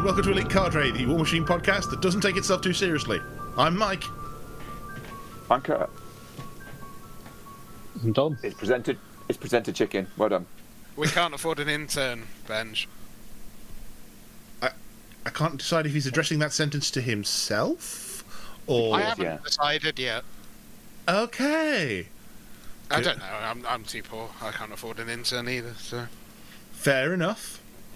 and welcome to Elite Cadre, the War Machine podcast that doesn't take itself too seriously. I'm Mike. I'm Kurt. I'm Dom. It's presented chicken. Well done. We can't afford an intern, Benj. I can't decide if he's addressing that sentence to himself or... I haven't decided yet. Okay. I don't know. I'm too poor. I can't afford an intern either. So fair enough.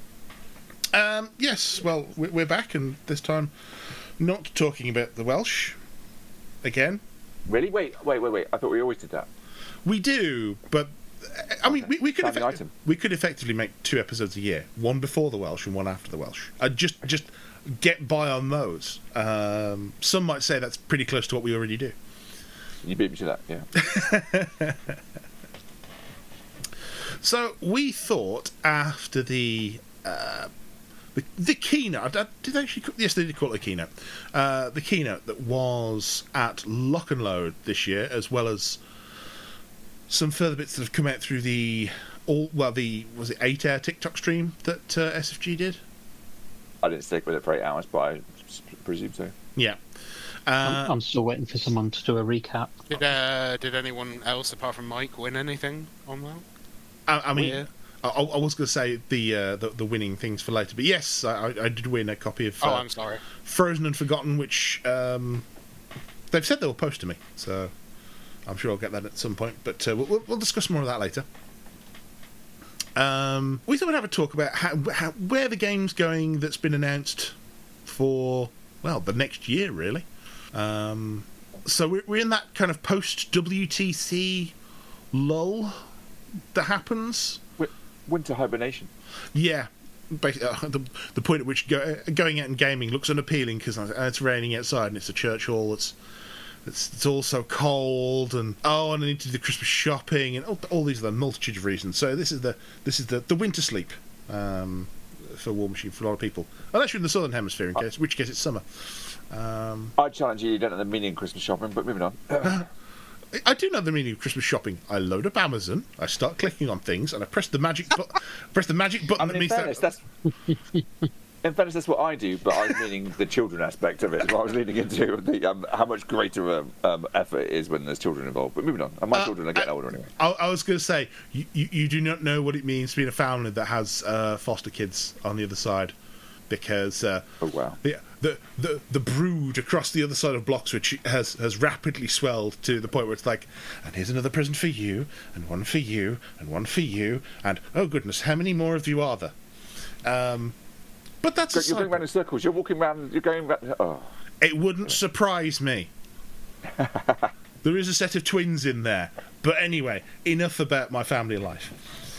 Yes, well, we're back, and this time not talking about the Welsh again. Really? Wait. I thought we always did that. We do, but I mean, we could we could effectively make 2 episodes a year, one before the Welsh and one after the Welsh. Just get by on those. Some might say that's pretty close to what we already do. You beat me to that, yeah. So we thought after the keynote, did they actually? Yes, they did call it a keynote. The keynote that was at Lock and Load this year, as well as some further bits that have come out through was it 8-hour TikTok stream that SFG did? I didn't stick with it for 8 hours, but I presume so. Yeah. I'm still waiting for someone to do a recap. Did anyone else apart from Mike win anything on that? I mean, I was going to say the winning things for later, but yes, I did win a copy of. I'm sorry. Frozen and Forgotten, which they've said they will post to me, so I'm sure I'll get that at some point. But we'll discuss more of that later. We thought we'd have a talk about how where the game's going that's been announced for the next year, really. So we're in that kind of post WTC lull that happens. Winter hibernation. Yeah, the point at which going out and gaming looks unappealing because it's raining outside and it's a church hall. It's all so cold and I need to do the Christmas shopping and all these are the multitude of reasons. So this is the winter sleep for War Machine for a lot of people, unless you're in the southern hemisphere, in which case it's summer. I challenge you don't know the meaning of Christmas shopping, but moving on. I do know the meaning of Christmas shopping. I load up Amazon, I start clicking on things, and I press the magic button. I mean, in fairness, that's what I do, but I was meaning the children aspect of it. Is what I was leading into how much greater effort it is when there's children involved. But moving on, and my children are getting older anyway. I was going to say you do not know what it means to be in a family that has foster kids on the other side, because oh wow. The brood across the other side of Bloxwich has rapidly swelled to the point where it's like, and here's another present for you, and one for you, and one for you, and oh goodness, how many more of you are there? But that's you're going round in circles. You're walking round. You're going back. Oh. It wouldn't surprise me. There is a set of twins in there, but anyway, enough about my family life.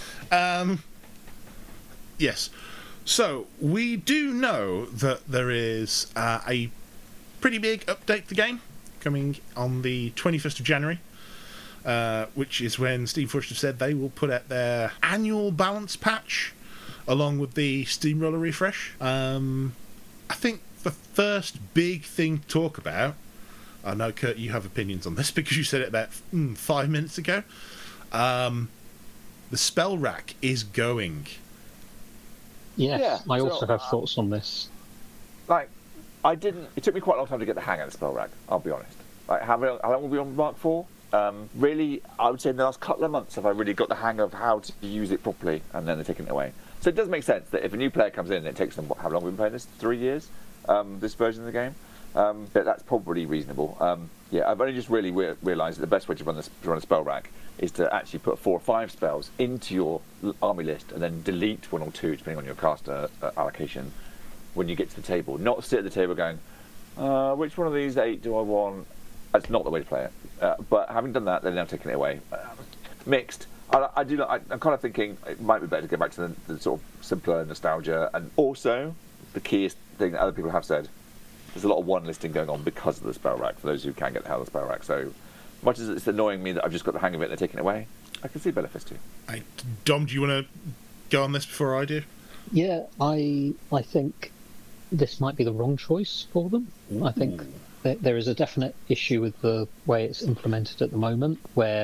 Yes. So, we do know that there is a pretty big update to the game coming on the 21st of January, which is when Steam Forge have said they will put out their annual balance patch along with the Steamroller refresh. I think the first big thing to talk about, I know, Kurt, you have opinions on this because you said it about 5 minutes ago, the spell rack is going. Yes, yeah, I also have thoughts on this. Like, it took me quite a long time to get the hang of the spell rack, I'll be honest. Like, how long were we on Mark 4? Really, I would say in the last couple of months have I really got the hang of how to use it properly, and then they're taking it away. So it does make sense that if a new player comes in, it takes them, how long have we been playing this? 3 years? This version of the game? But that's probably reasonable. I've only just really realised that the best way to run a spell rack is to actually put 4 or 5 spells into your army list and then delete 1 or 2, depending on your caster allocation, when you get to the table. Not sit at the table going, which one of these 8 do I want? That's not the way to play it. But having done that, they're now taking it away. Mixed. I'm kind of thinking it might be better to go back to the sort of simpler nostalgia. And also, the keyest thing that other people have said, there's a lot of one listing going on because of the spell rack, for those who can get the hell of the spell rack. So, much as it's annoying me that I've just got the hang of it and they're taking it away, I can see benefits too. Dom, do you want to go on this before I do? Yeah, I think this might be the wrong choice for them. Ooh. I think that there is a definite issue with the way it's implemented at the moment, where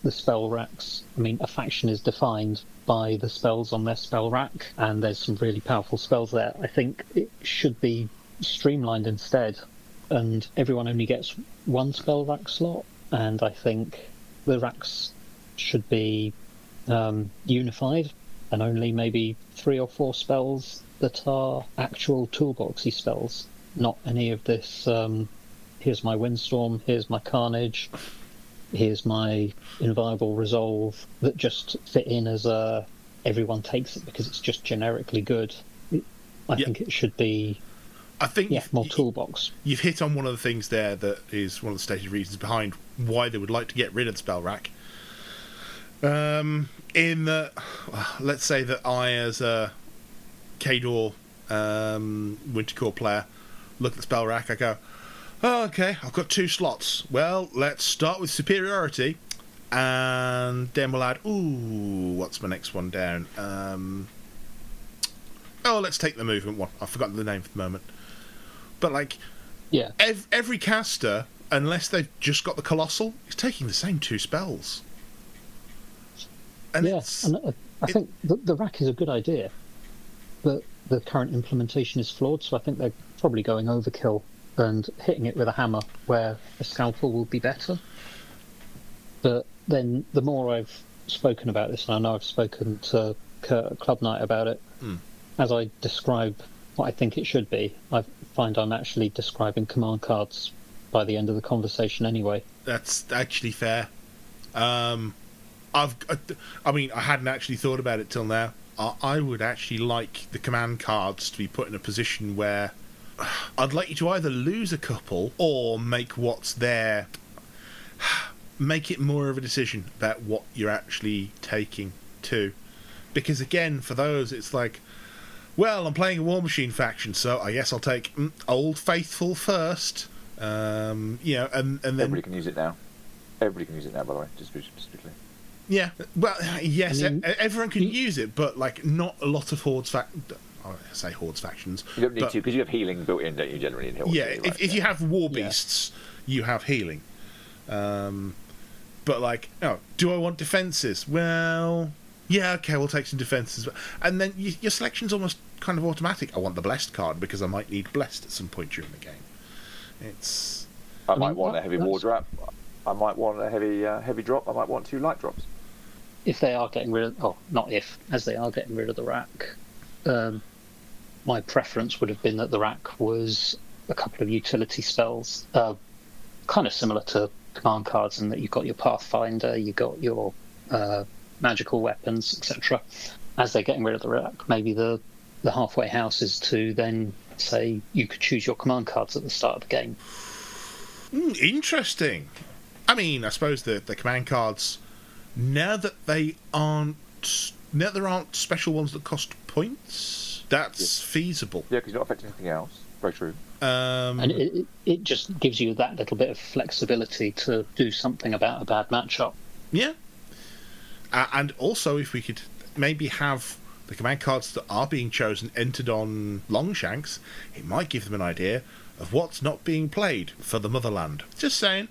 the spell racks. I mean, a faction is defined by the spells on their spell rack, and there's some really powerful spells there. I think it should be streamlined instead, and everyone only gets one spell rack slot, and I think the racks should be unified, and only maybe 3 or 4 spells that are actual toolboxy spells, not any of this here's my Windstorm, here's my Carnage, here's my Inviolable Resolve, that just fit in as everyone takes it because it's just generically good. I think it should be more toolbox. You've hit on one of the things there that is one of the stated reasons behind why they would like to get rid of the spell rack. In that, let's say that I, as a Khador Wintercore player, look at the spell rack, I go, oh, okay, I've got 2 slots. Well, let's start with superiority, and then we'll add, what's my next one down? Let's take the movement one. I've forgotten the name for the moment. But, every caster, unless they've just got the Colossal, is taking the same 2 spells. And I think the rack is a good idea, but the current implementation is flawed, so I think they're probably going overkill and hitting it with a hammer where a scalpel will be better. But then the more I've spoken about this, and I know I've spoken to Kurt at Club Night about it, as I describe what I think it should be, I find I'm actually describing command cards by the end of the conversation anyway. That's actually fair. I hadn't actually thought about it till now. I would actually like the command cards to be put in a position where I'd like you to either lose a couple or make what's there, make it more of a decision about what you're actually taking too. Because again, for those, it's like, well, I'm playing a War Machine faction, so I guess I'll take Old Faithful first. And then everybody can use it now. Everybody can use it now, by the way, just specifically. Yeah, well, yes, everyone can use it, but not a lot of Hordes factions. You don't need to, because you have healing built in, don't you, generally in Hordes? Yeah, if you have War Beasts, you have healing. But do I want defences? Well, yeah, okay, we'll take some defences. And then your selection's almost kind of automatic. I want the Blessed card because I might need Blessed at some point during the game. I might want a heavy war drop. I might want a heavy drop. I might want 2 light drops. If they are getting rid of... as they are getting rid of the rack, my preference would have been that the rack was a couple of utility spells, kind of similar to command cards, in that you've got your Pathfinder, you've got your magical weapons, etc. As they're getting rid of the rack, maybe the halfway house is to then say you could choose your command cards at the start of the game. Interesting. I mean, I suppose the command cards, now that there aren't special ones that cost points, that's feasible. Yeah, because you're not affecting anything else. Very true. And it just gives you that little bit of flexibility to do something about a bad matchup. Yeah. And also, if we could maybe have the command cards that are being chosen entered on Longshanks, it might give them an idea of what's not being played for the motherland. Just saying.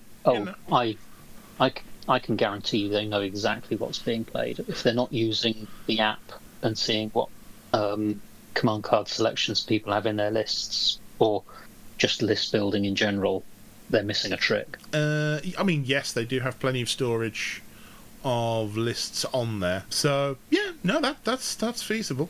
I can guarantee you they know exactly what's being played. If they're not using the app and seeing what command card selections people have in their lists, or just list building in general, they're missing a trick. I mean, yes, they do have plenty of storage of lists on there. So, yeah, no, that's feasible.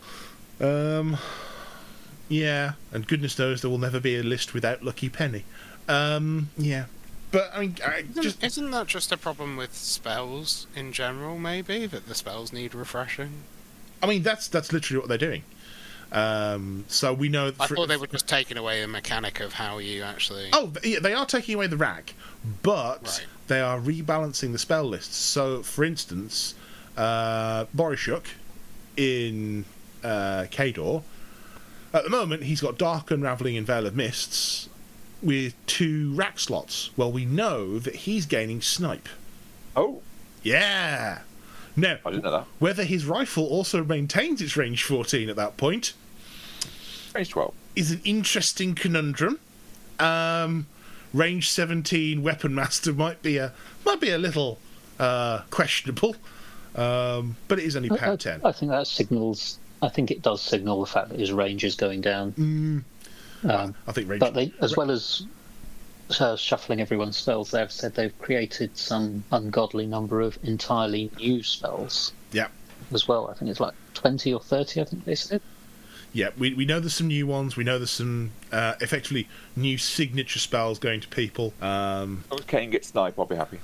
Yeah, and goodness knows there will never be a list without Lucky Penny. Yeah. But, I mean, Isn't that just a problem with spells in general, maybe? That the spells need refreshing? I mean, that's literally what they're doing. So we know... I thought they were just taking away the mechanic of how you actually... Oh, yeah, they are taking away the rack, but they are rebalancing the spell lists. So, for instance, Borishuk in Khador, at the moment, he's got Dark Unravelling and Veil of Mists with 2 rack slots. Well, we know that he's gaining Snipe. Oh. Yeah. Now, I didn't know that. Whether his rifle also maintains its range 14 at that point... Range 12. ...is an interesting conundrum. Range 17 Weapon Master might be a little questionable. But it is only pound 10. I think that signals. I think it does signal the fact that his range is going down. I think range. But they, as well as shuffling everyone's spells, they've said they've created some ungodly number of entirely new spells. Yeah. As well, I think it's like 20 or 30. I think they said. Yeah, we know there's some new ones. We know there's some effectively new signature spells going to people. If Kane gets sniped, I'll be happy.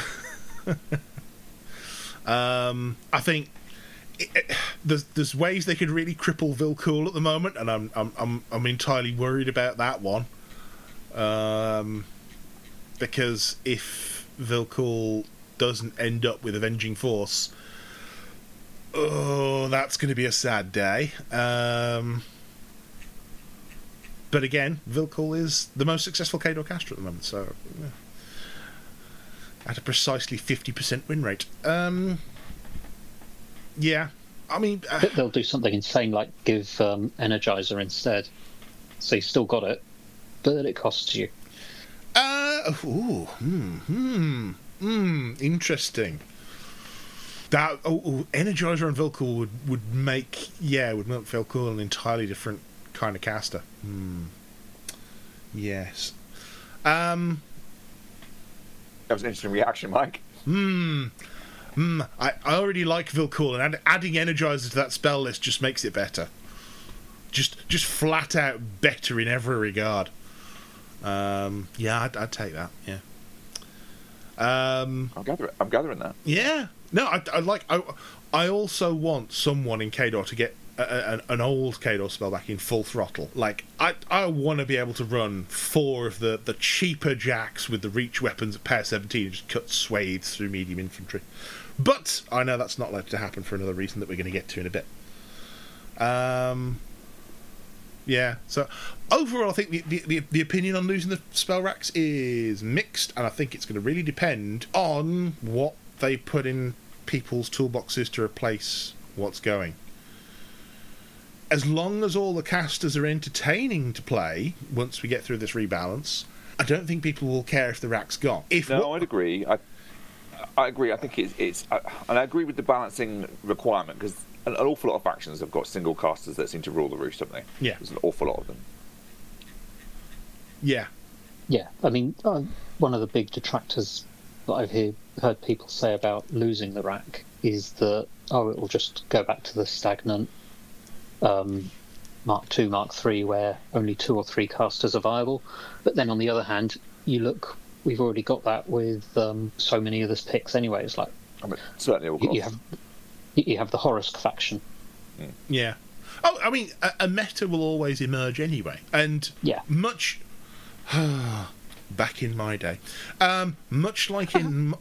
I think there's ways they could really cripple Vilcool at the moment, and I'm entirely worried about that one. Because if Vilcool doesn't end up with Avenging Force, oh, that's going to be a sad day. But again, Vilcool is the most successful Khador caster at the moment, so at a precisely 50% win rate. Yeah, I mean... They'll do something insane like give Energizer instead. So you've still got it, but it costs you. Interesting. That Energizer and Vilcool would make Vilcool an entirely different kind of caster. Yes. That was an interesting reaction, Mike. I already like Vilcool, and adding Energizer to that spell list just makes it better. Just flat out better in every regard. Yeah, I'd take that. Yeah. I'm gathering that. Yeah. No, I also want someone in Khador to get an old Khador spell back in full throttle. Like, I want to be able to run 4 of the cheaper jacks with the reach weapons at power 17 and just cut swathes through medium infantry. But I know that's not likely to happen for another reason that we're going to get to in a bit. Yeah, so overall I think the opinion on losing the spell racks is mixed, and I think it's going to really depend on what they put in people's toolboxes to replace what's going. As long as all the casters are entertaining to play once we get through this rebalance, I don't think people will care if the rack's gone. I'd agree. I agree. I think it's and I agree with the balancing requirement, because an awful lot of factions have got single casters that seem to rule the roost, haven't they? Yeah. There's an awful lot of them. Yeah. Yeah, I mean, one of the big detractors that I've heard people say about losing the rack is that, it will just go back to the stagnant Mark II, Mark III, where only 2 or 3 casters are viable. But then on the other hand, we've already got that with so many of this picks anyway. It's like, certainly all you have the Horus faction. Yeah. Oh, I mean, a meta will always emerge anyway, and much back in my day, much like in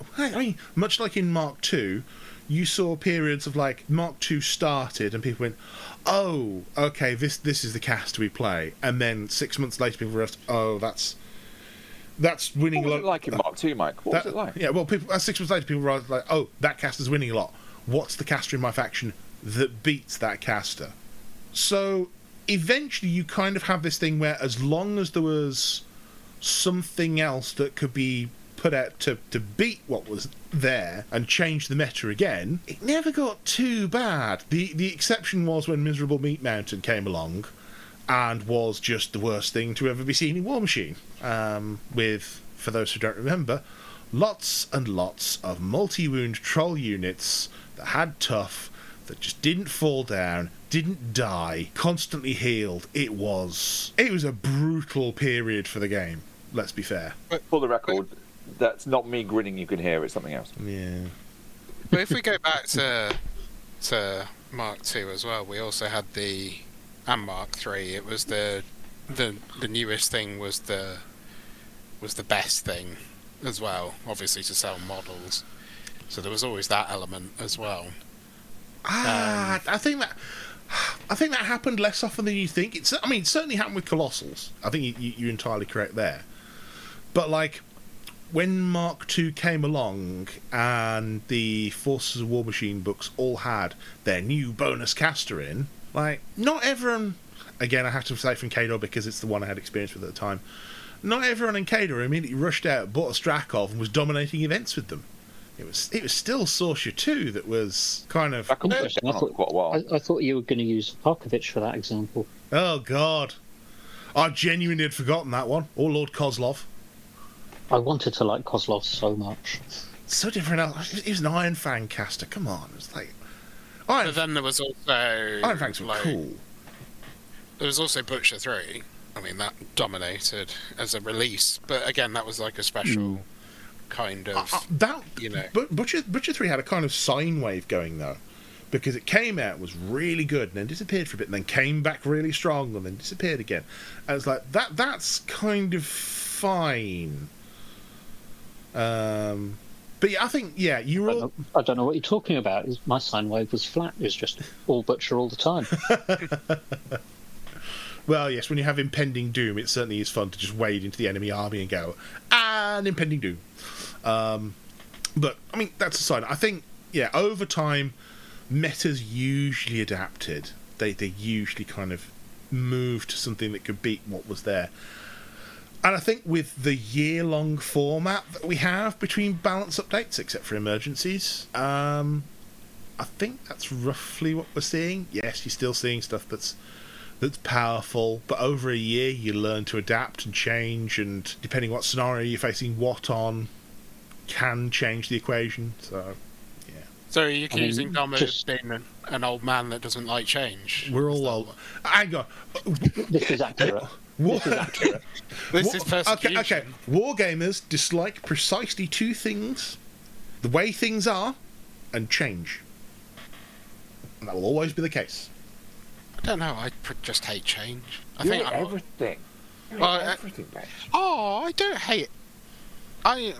Mark II, you saw periods of like Mark II started and people went, "Oh, okay, this is the cast we play," and then 6 months later people realized, "Oh, that's winning a lot." What was it like in Mark II, Mike? What was it like? Yeah, well, 6 months later people realized, like, "Oh, that caster's winning a lot. What's the caster in my faction that beats that caster?" So eventually you kind of have this thing where as long as there was something else that could be put out to beat what was there and change the meta again, it never got too bad. The exception was when Miserable Meat Mountain came along and was just the worst thing to ever be seen in War Machine, with, for those who don't remember, lots and lots of multi-wound troll units that had tough, that just didn't fall down, didn't die, constantly healed. It was a brutal period for the game, let's be fair. But for the record, that's not me grinning, you can hear, it's something else. Yeah. But if we go back to Mark II as well, we also had and Mark III, it was the newest thing was the best thing as well, obviously, to sell models. So there was always that element as well. I think that happened less often than you think. It certainly happened with Colossals. I think you're entirely correct there. But like when Mark II came along and the Forces of War Machine books all had their new bonus caster in, like, not everyone, again I have to say from Khador because it's the one I had experience with at the time, not everyone in Khador immediately rushed out, bought a Strakov and was dominating events with them. it was still Sorsha 2 that was kind of... Back on Interesting. I for quite a while. I thought you were going to use Parkovich for that example. Oh, God. I genuinely had forgotten that one. Or Lord Kozlov. I wanted to like Kozlov so much. So different. He was an Iron Fang caster. Come on. It was like... But then there was also Iron Fangs were cool. There was also Butcher 3. I mean, that dominated as a release, but again, that was like a special kind of, you know. But Butcher 3 had a kind of sine wave going, though, because it came out, was really good, and then disappeared for a bit, and then came back really strong, and then disappeared again. And it's like, that's kind of fine. But yeah, I think, yeah, you were all... I don't know what you're talking about. My sine wave was flat. It was just all Butcher all the time. Well, yes, when you have impending doom, it certainly is fun to just wade into the enemy army and go, and impending doom. But, I mean, that's aside. I think, yeah, over time, metas usually adapted. They usually kind of moved to something that could beat what was there. And I think with the year-long format that we have between balance updates, except for emergencies, I think that's roughly what we're seeing. Yes, you're still seeing stuff that's powerful, but over a year you learn to adapt and change, and depending what scenario you're facing what on, can change the equation. So, yeah. So are you accusing Dom of being an old man that doesn't like change? We're all old. Hang on. This is accurate. This is accurate. This is persecution. Okay. Wargamers dislike precisely two things: the way things are, and change. And that will always be the case. I don't know. I just hate change. I You think hate I'm everything. You hate Well, everything, Ben. Oh, I don't hate. All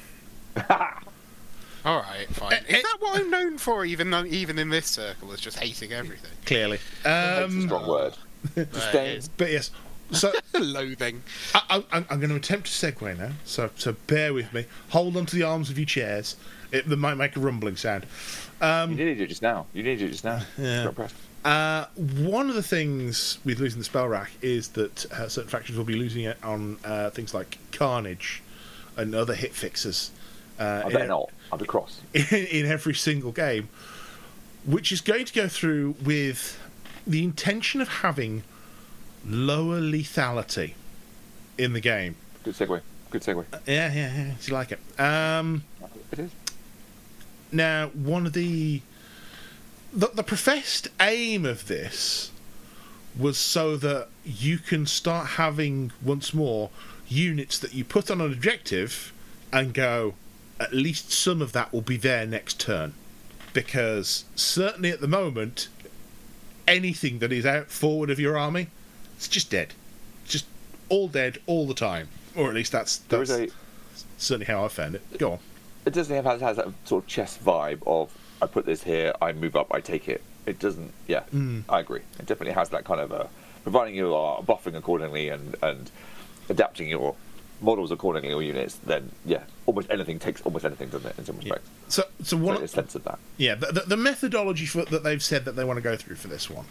right, fine. Is that what I'm known for? Even in this circle, is just hating everything. Clearly. That's a strong word. Disdain. But yes. So Loathing. I'm going to attempt to segue now. So bear with me. Hold on to the arms of your chairs. It might make a rumbling sound. You needed it just now. Yeah. Got pressed. One of the things with losing the spell rack is that certain factions will be losing it on things like Carnage and other hit fixers. I better not. I'll be cross. In every single game, which is going to go through with the intention of having lower lethality in the game. Good segue. Yeah. Do you like it? It is. Now, one of the professed aim of this was so that you can start having, once more, units that you put on an objective and go, at least some of that will be there next turn. Because certainly at the moment, anything that is out forward of your army, it's just dead. It's just all dead all the time. Or at least that's certainly how I found it. Go on. It doesn't have has that sort of chess vibe of I put this here, I move up, I take it. It doesn't. Yeah, I agree. It definitely has that kind of providing you are buffering accordingly and adapting your models accordingly or units. Then yeah, almost anything takes almost anything, doesn't it? In some respects. So one a sense of that. Yeah, the methodology that they've said that they want to go through for this one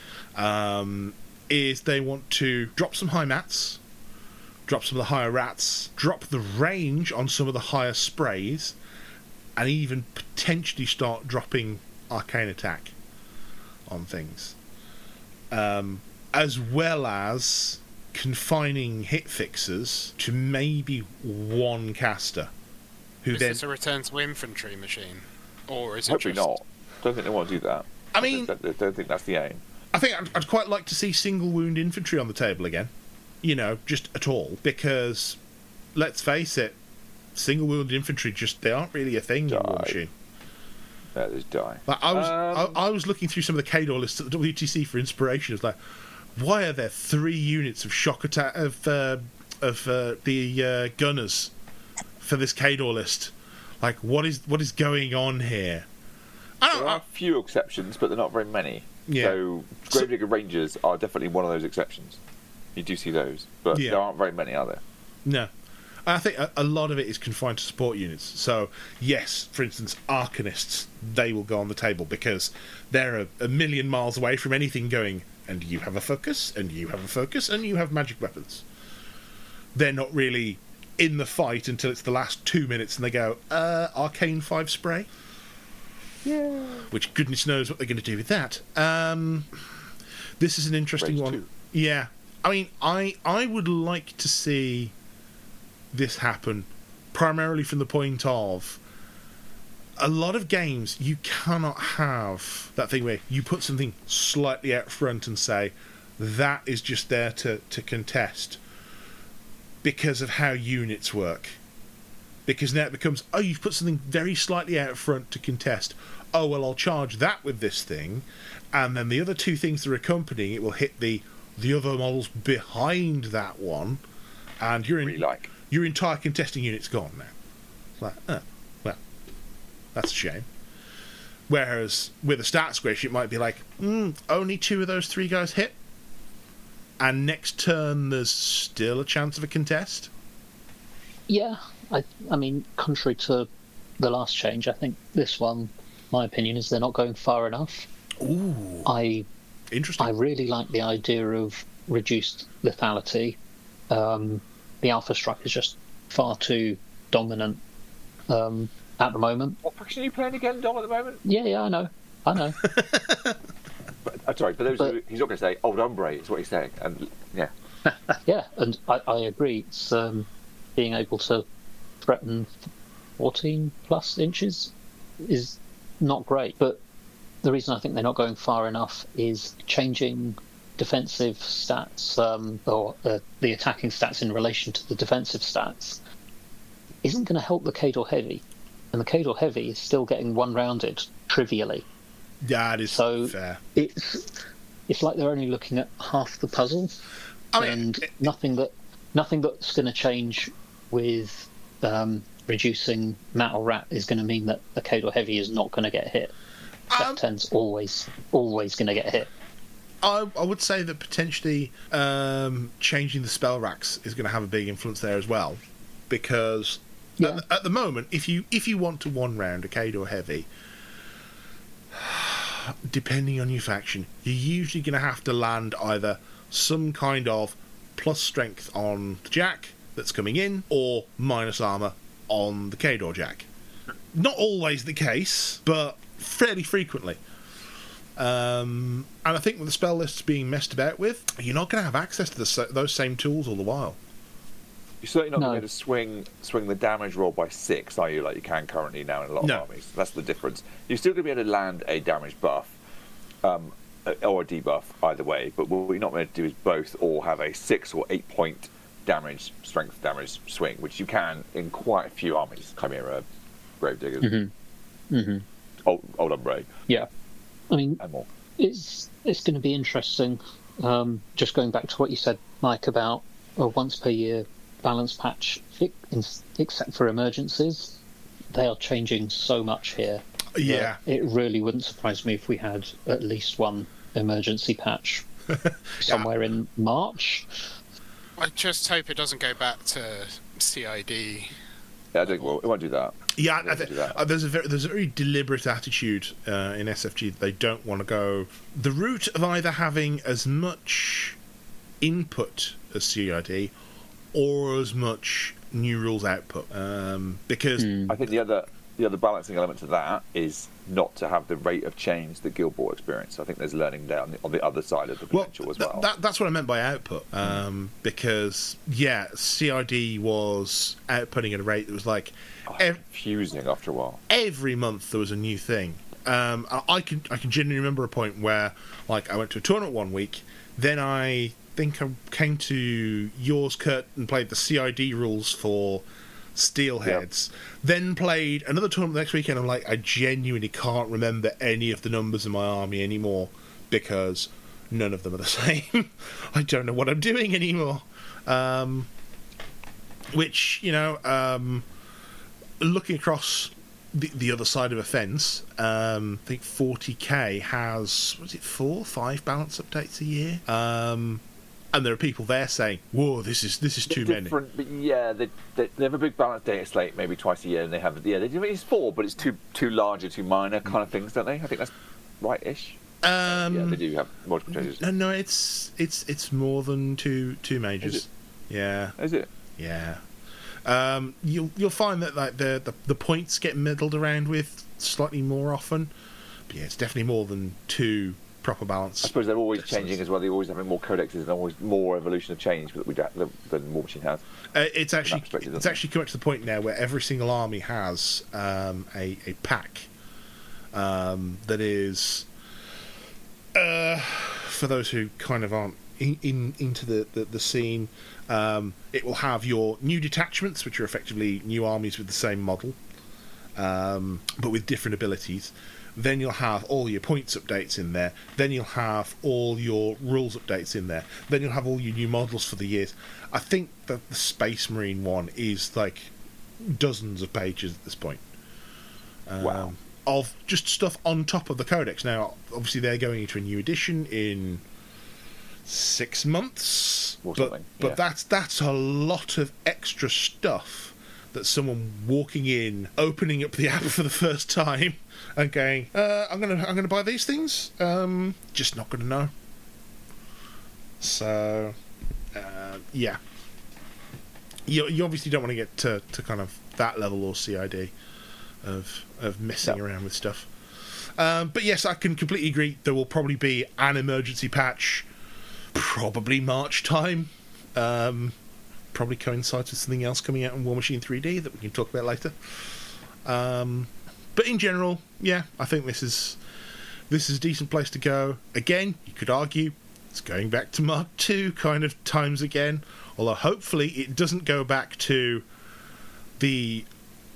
is they want to drop some high mats, drop some of the higher rats, drop the range on some of the higher sprays, and even potentially start dropping arcane attack on things. As well as confining hit fixers to maybe one caster. Is this a return to infantry machine? Or is it Hopefully just... not. Don't think they want to do that. I mean... I don't think that's the aim. I think I'd quite like to see single wound infantry on the table again. You know, just at all. Because, let's face it, single wound infantry they aren't really a thing in War Machine. Yeah, they just die. Like, I was looking through some of the KDOR lists at the WTC for inspiration. It was like, why are there 3 units of shock attack of the gunners for this KDOR list? Like, what is going on here? There are a few exceptions, but they're not very many. Yeah. So Gravedigger Rangers are definitely one of those exceptions. You do see those, but there aren't very many, are there? No. I think a lot of it is confined to support units. So, yes, for instance, Arcanists, they will go on the table because they're a million miles away from anything going, and you have a focus, and you have a focus, and you have magic weapons. They're not really in the fight until it's the last 2 minutes, and they go, Arcane 5 spray? Yeah. Which goodness knows what they're going to do with that. This is an interesting Rage one. 2. Yeah. I mean, I would like to see this happen primarily from the point of a lot of games you cannot have that thing where you put something slightly out front and say that is just there to contest because of how units work. Because now it becomes, oh, you've put something very slightly out front to contest. Oh, well, I'll charge that with this thing, and then the other two things that are accompanying it will hit the other models behind that one, and your entire contesting unit's gone now. It's like, well, that's a shame. Whereas with a stat squish, it might be like, only 2 of those 3 guys hit, and next turn there's still a chance of a contest. Yeah, I mean, contrary to the last change, I think this one, my opinion is they're not going far enough. Ooh. Interesting. I really like the idea of reduced lethality. The Alpha Strike is just far too dominant at the moment. What faction are you playing again, Dom, at the moment? Yeah, I know. Sorry, but he's not going to say Old Umbre, is what he's saying. And yeah. Yeah, and I agree. It's being able to threaten 14 plus inches is not great, but the reason I think they're not going far enough is changing defensive stats, or the attacking stats in relation to the defensive stats, isn't going to help the Khador Heavy. And the Khador Heavy is still getting one-rounded trivially. Yeah, it is so fair. It's like they're only looking at half the puzzle, and nothing that's going to change with reducing Mat or Rat is going to mean that the Khador Heavy is not going to get hit. That 10's always going to get hit. I would say that potentially changing the spell racks is going to have a big influence there as well, because at the moment, if you want to one round a Khador Heavy, depending on your faction, you're usually going to have to land either some kind of plus strength on the Jack that's coming in, or minus armor on the Khador Jack. Not always the case, but fairly frequently. And I think with the spell lists being messed about with, you're not going to have access to those same tools all the while. You're certainly not going to swing the damage roll by 6, are you? Like you can currently now in a lot of armies. That's the difference. You're still going to be able to land a damage buff or a debuff either way, but what you're not going to do is both, or have a 6 or 8 point damage, strength damage swing, which you can in quite a few armies. Chimera, Gravediggers, Old Umbre. Yeah, I mean, and more. It's going to be interesting. Just going back to what you said, Mike, about a once per year balance patch, except for emergencies, they are changing so much here. Yeah, it really wouldn't surprise me if we had at least one emergency patch somewhere in March. I just hope it doesn't go back to CID. Yeah, I think it won't do that. Yeah, there's a very deliberate attitude in SFG that they don't want to go the route of either having as much input as CID or as much new rules output, because I think the other balancing element to that is not to have the rate of change that Guild Ball experience. I think there's learning there on the other side of the potential as well. That's what I meant by output, because CID was outputting at a rate that was like confusing after a while. Every month there was a new thing. I can genuinely remember a point where, like, I went to a tournament one week, then I think I came to yours, Kurt, and played the CID rules for Steelheads. Then played another tournament the next weekend. I'm like, I genuinely can't remember any of the numbers in my army anymore because none of them are the same. I don't know what I'm doing anymore. Which, looking across the other side of a fence, I think 40k has, 4-5 balance updates a year? And there are people there saying, "Whoa, this is too many." But they have a big balance data slate maybe twice a year, and they have it's 4, but it's too large or too minor kind of things, don't they? I think that's right-ish. They do have multiple changes. No, it's more than two majors. Is it? Yeah. Is it? Yeah. You'll find that like the points get middled around with slightly more often. But yeah, it's definitely more than 2 proper balance. I suppose they're always changing as well. They're always having more codexes and always more evolution of change than War Machine has. It's actually coming to the point now where every single army has a pack that is for those who kind of aren't into the scene. It will have your new detachments, which are effectively new armies with the same model, but with different abilities. Then you'll have all your points updates in there. Then you'll have all your rules updates in there. Then you'll have all your new models for the years. I think that the Space Marine one is like dozens of pages at this point. Wow. Of just stuff on top of the codex. Now, obviously, they're going into a new edition in 6 months, but that's a lot of extra stuff that someone walking in, opening up the app for the first time, and going, "I'm gonna buy these things." Just not gonna know. So, yeah, you obviously don't want to get to kind of that level or CID of messing around with stuff. But yes, I can completely agree. There will probably be an emergency patch, probably March time. Probably coincides with something else coming out in War Machine 3D that we can talk about later. But in general, yeah, I think this is a decent place to go. Again, you could argue it's going back to Mark II kind of times again, although hopefully it doesn't go back to the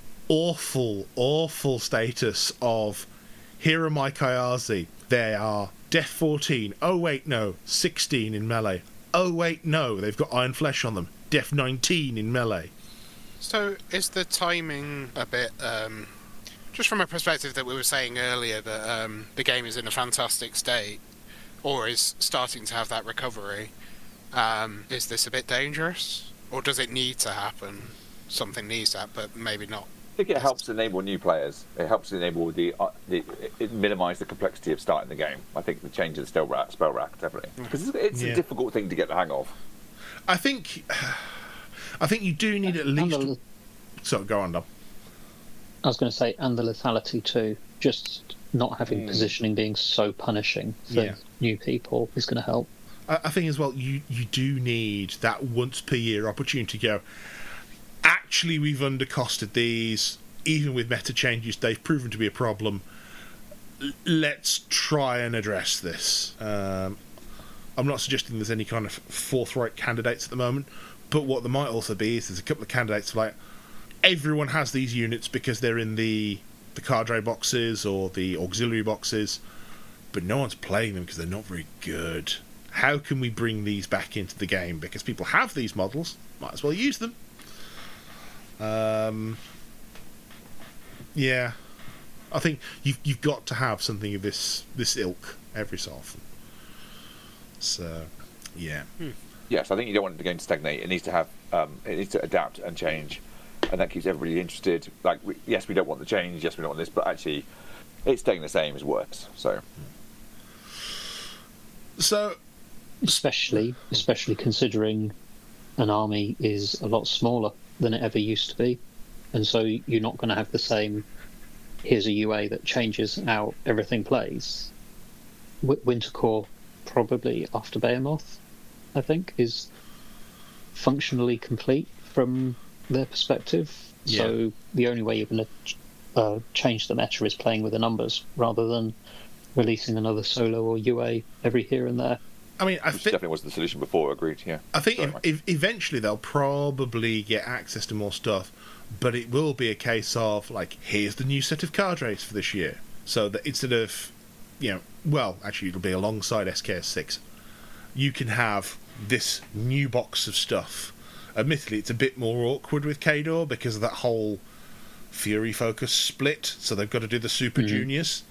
awful status of here are my Kyazi. They are Def 14. Oh wait, no, 16 in melee. Oh wait, no, they've got Iron Flesh on them. Def 19 in melee. So is the timing a bit, just from a perspective that we were saying earlier, that the game is in a fantastic state, or is starting to have that recovery, is this a bit dangerous? Or does it need to happen? Something needs to happen, but maybe not. I think it helps enable new players. It helps enable it minimise the complexity of starting the game. I think the change of the spell rack definitely, because it's a difficult thing to get the hang of. I think you do need at least. So go on, Dom. I was going to say, and the lethality too. Just not having positioning being so punishing for new people is going to help. I think as well, you do need that once per year opportunity to go, actually, we've undercosted these. Even with meta changes, they've proven to be a problem. Let's try and address this. I'm not suggesting there's any kind of forthright candidates at the moment, but what there might also be is there's a couple of candidates like everyone has these units because they're in the cadre boxes or the auxiliary boxes, but no one's playing them because they're not very good. How can we bring these back into the game? Because people have these models, might as well use them. Yeah, I think you've got to have something of this ilk every so often. So, yeah. Yes, I think you don't want the game to stagnate. It needs to have, it needs to adapt and change, and that keeps everybody interested. Like, yes, we don't want the change. Yes, we don't want this, but actually, it's staying the same is worse. So, especially considering an army is a lot smaller than it ever used to be, and so you're not going to have the same. Here's a UA that changes how everything plays. Winter Corps, probably after Behemoth, I think, is functionally complete from their perspective. Yeah. So the only way you're going to change the meta is playing with the numbers rather than releasing another solo or UA every here and there. I mean, which definitely was the solution before. Agreed. Yeah. I think eventually they'll probably get access to more stuff, but it will be a case of like, here's the new set of cadres for this year. So that instead of, actually it'll be alongside SKS 6. You can have this new box of stuff. Admittedly, it's a bit more awkward with Kador because of that whole Fury focus split. So they've got to do the Super Juniors.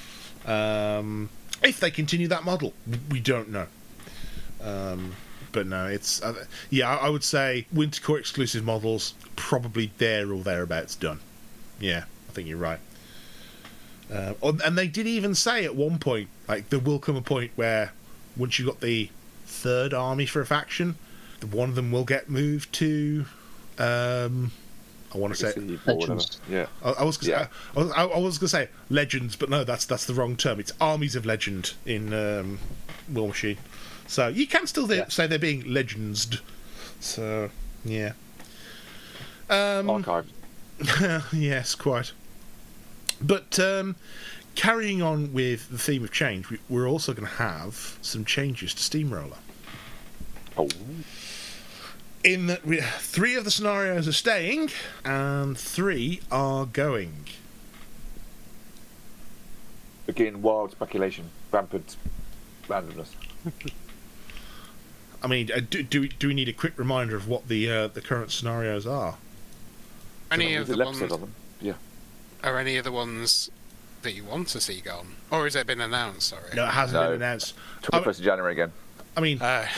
If they continue that model, we don't know. But no, it's I would say Winter Corps exclusive models probably there or thereabouts done. Yeah, I think you're right. And they did even say at one point, like, there will come a point where once you've got the third army for a faction, one of them will get moved to I want to say Or whatever. Legends. Yeah. I was gonna Yeah. say, I was going to say legends, but no, that's the wrong term. It's armies of legend in War Machine. So you can still say they're being legendsed. So yeah. Archive. Yes, quite. But carrying on with the theme of change, we're also going to have some changes to Steamroller. Oh. In that 3 of the scenarios are staying and 3 are going. Again, wild speculation, rampant randomness. I mean, do we need a quick reminder of what the current scenarios are? Any of There's the an episode ones of them. Yeah. are any of the ones that you want to see gone, or has it been announced? Sorry. No, it hasn't No. been announced. 21st of January again. I mean,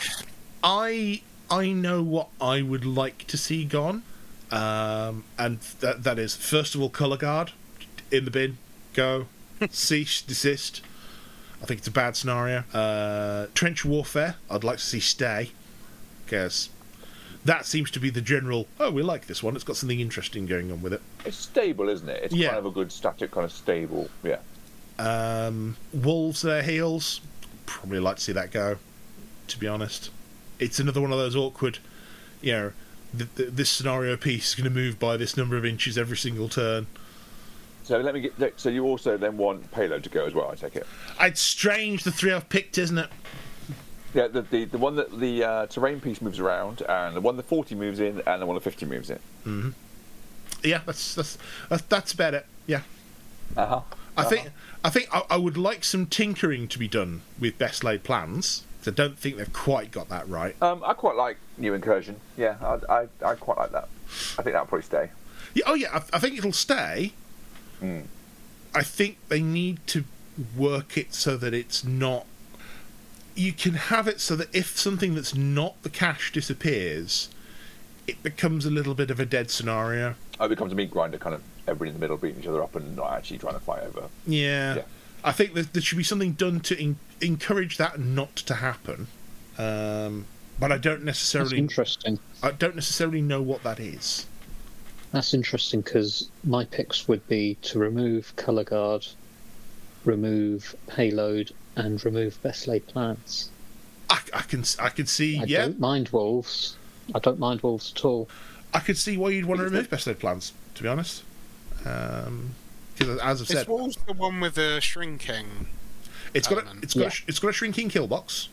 I know what I would like to see gone, and that is, first of all, Colour Guard, in the bin, go, cease, desist. I think it's a bad scenario. Trench Warfare, I'd like to see stay, because that seems to be the general, oh, we like this one, it's got something interesting going on with it. It's stable, isn't it? It's Yeah. kind of a good static, kind of stable. Yeah. Wolves at their heels, probably like to see that go, to be honest. It's another one of those awkward, this scenario piece is going to move by this number of inches every single turn. So let me get. So you also then want payload to go as well, I take it. It's strange, the 3 I've picked, isn't it? Yeah, the one that the terrain piece moves around, and the one that 40 moves in, and the one that 50 moves in. Yeah, that's about it. Yeah, Uh-huh. I think I would like some tinkering to be done with best laid plans. 'Cause I don't think they've quite got that right. I quite like New Incursion. Yeah, I quite like that. I think that'll probably stay. Yeah, oh yeah, I think it'll stay. I think they need to work it so that it's not. You can have it so that if something that's not the cache disappears, it becomes a little bit of a dead scenario. Oh, it becomes a meat grinder, kind of everybody in the middle beating each other up and not actually trying to fight over. Yeah. Yeah. I think that there should be something done to encourage that not to happen. But I don't That's necessarily. interesting. I don't necessarily know what that is. That's interesting because my picks would be to remove Colour Guard, remove Payload, and remove Best Laid Plans. I can see. I Yeah, don't mind Wolves. I don't mind Wolves at all. I could see why you'd want to remove best laid plans. To be honest, because as I've Is said, Wolves the one with the shrinking? it's got element? it's got a shrinking kill box.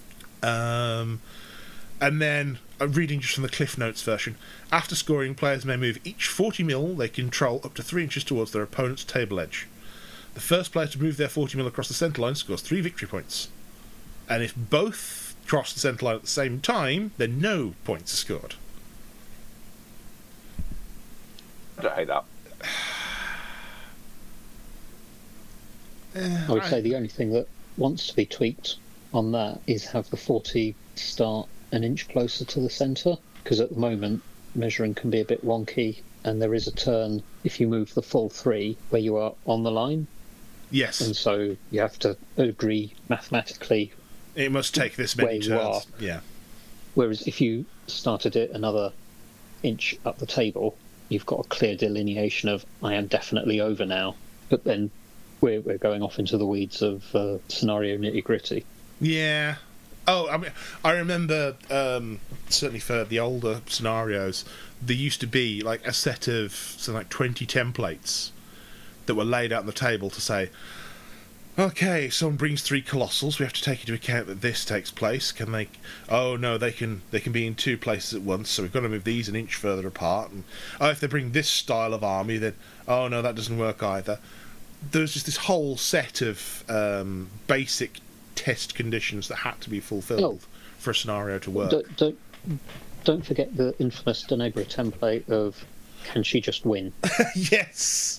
And then, reading just from the Cliff Notes version, after scoring, players may move each 40 mil they control up to 3 inches towards their opponent's table edge. The first player to move their 40 mil across the centre line scores 3 victory points. And if both cross the centre line at the same time, then no points are scored. I don't hate that. I would say the only thing that wants to be tweaked on that is have the 40 start an inch closer to the centre, because at the moment measuring can be a bit wonky, and there is a turn if you move the full 3 where you are on the line, Yes, and so you have to agree mathematically. it must take this many where you turns. are. Yeah. Whereas if you started it another inch up the table, you've got a clear delineation of I am definitely over now. But then we're going off into the weeds of scenario nitty gritty. Yeah. Oh, I mean, I remember certainly for the older scenarios, there used to be like a set of something like 20 templates that were laid out on the table to say, okay, someone brings 3 colossals, we have to take into account that this takes place. Can they? Oh no, they can be in 2 places at once, so we've got to move these an inch further apart. And oh, if they bring this style of army, then oh no, that doesn't work either. There's just this whole set of basic test conditions that had to be fulfilled for a scenario to work. Don't forget the infamous Denegra template of can she just win? Yes.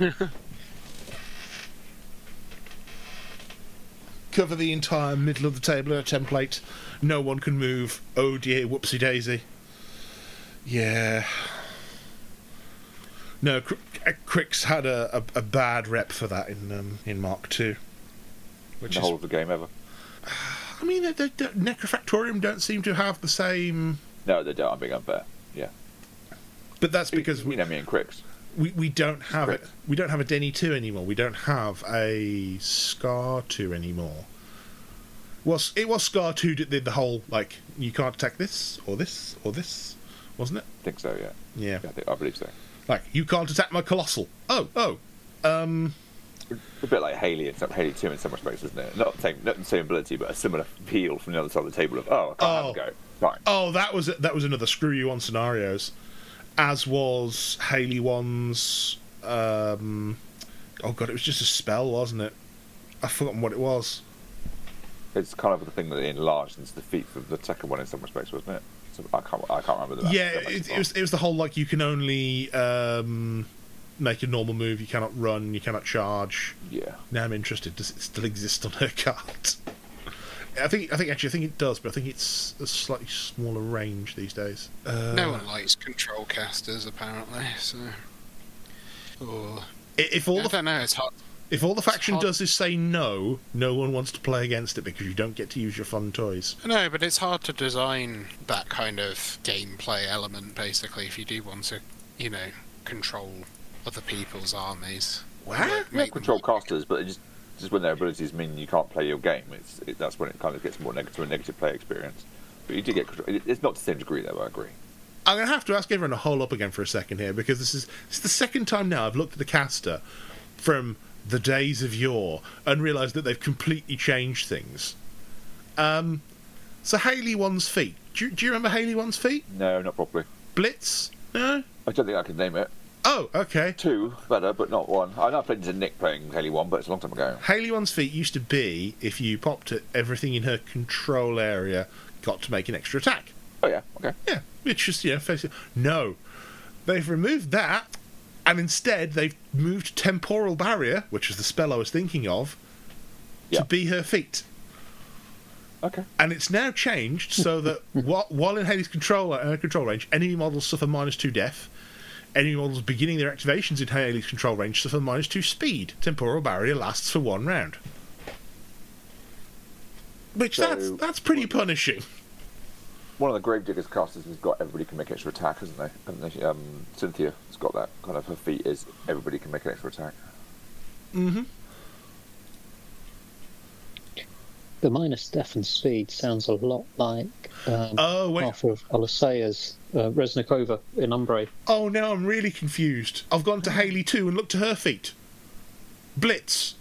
Cover the entire middle of the table in a template. No one can move. Oh dear, whoopsie daisy. Yeah. No, Crix had a bad rep for that in Mark II. Which The is, whole of the game ever. I mean, Necrofactorium don't seem to have the same. No, they don't. I'm being unfair. Yeah. But that's because you know me and Cricks. we don't have it. Correct. We don't have a Denny 2 anymore. We don't have a Scar 2 anymore. It was Scar 2 that did the whole, like, you can't attack this, or this, or this, wasn't it? I think so, yeah. Yeah. I believe so. Like, you can't attack my Colossal. Oh. A bit like Haley 2 in some respects, isn't it? Not the same ability, but a similar feel from the other side of the table of, I can't have a go. Fine. Oh, that was another screw you on scenarios, as was Haley 1's. Oh god, it was just a spell, wasn't it? I've forgotten what it was. It's kind of the thing that they enlarged into the feat for the second one in some respects, wasn't it? So I can't remember that. Yeah, it was the whole, like, you can only make a normal move, you cannot run, you cannot charge. Yeah. Now I'm interested. Does it still exist on her card? I think it does, but I think it's a slightly smaller range these days. No one likes control casters, apparently. So, If I don't know. It's hard. If all the faction hard. does is say no, no one wants to play against it because you don't get to use your fun toys. No, but it's hard to design that kind of gameplay element. Basically, if you do want to, control other people's armies. What? You have control casters, but just when their abilities mean you can't play your game, that's when it kind of gets more negative to a negative play experience. But you do get control. It's not to the same degree, though. I agree. I'm going to have to ask everyone to hole up again for a second here, because it's the second time now I've looked at the caster from the days of yore and realised that they've completely changed things. So Haley 1's feat. Do you remember Haley 1's feat? No, not properly. Blitz? No? I don't think I can name it. Oh, okay. 2, better, but not 1. I know I played into Nick playing Haley 1, but it's a long time ago. Haley 1's feat used to be, if you popped at everything in her control area, got to make an extra attack. Oh, yeah, okay. Yeah, which is, no. They've removed that, and instead they've moved Temporal Barrier, which is the spell I was thinking of, to be her feat. Okay. And it's now changed so that while in Haley's control range, enemy models suffer -2 death. Enemy models beginning their activations in Haley's control range suffer -2 speed. Temporal Barrier lasts for 1 round. Which, that's pretty punishing. One of the Gravediggers casters has got everybody can make extra attack, hasn't they? Cynthia has got that. Kind of her feat is everybody can make an extra attack. Mm-hmm. The minus death and speed sounds a lot like half of Oluseya's Reznikova in Umbre. Oh, now I'm really confused. I've gone to Haley 2 and looked at her feat. Blitz.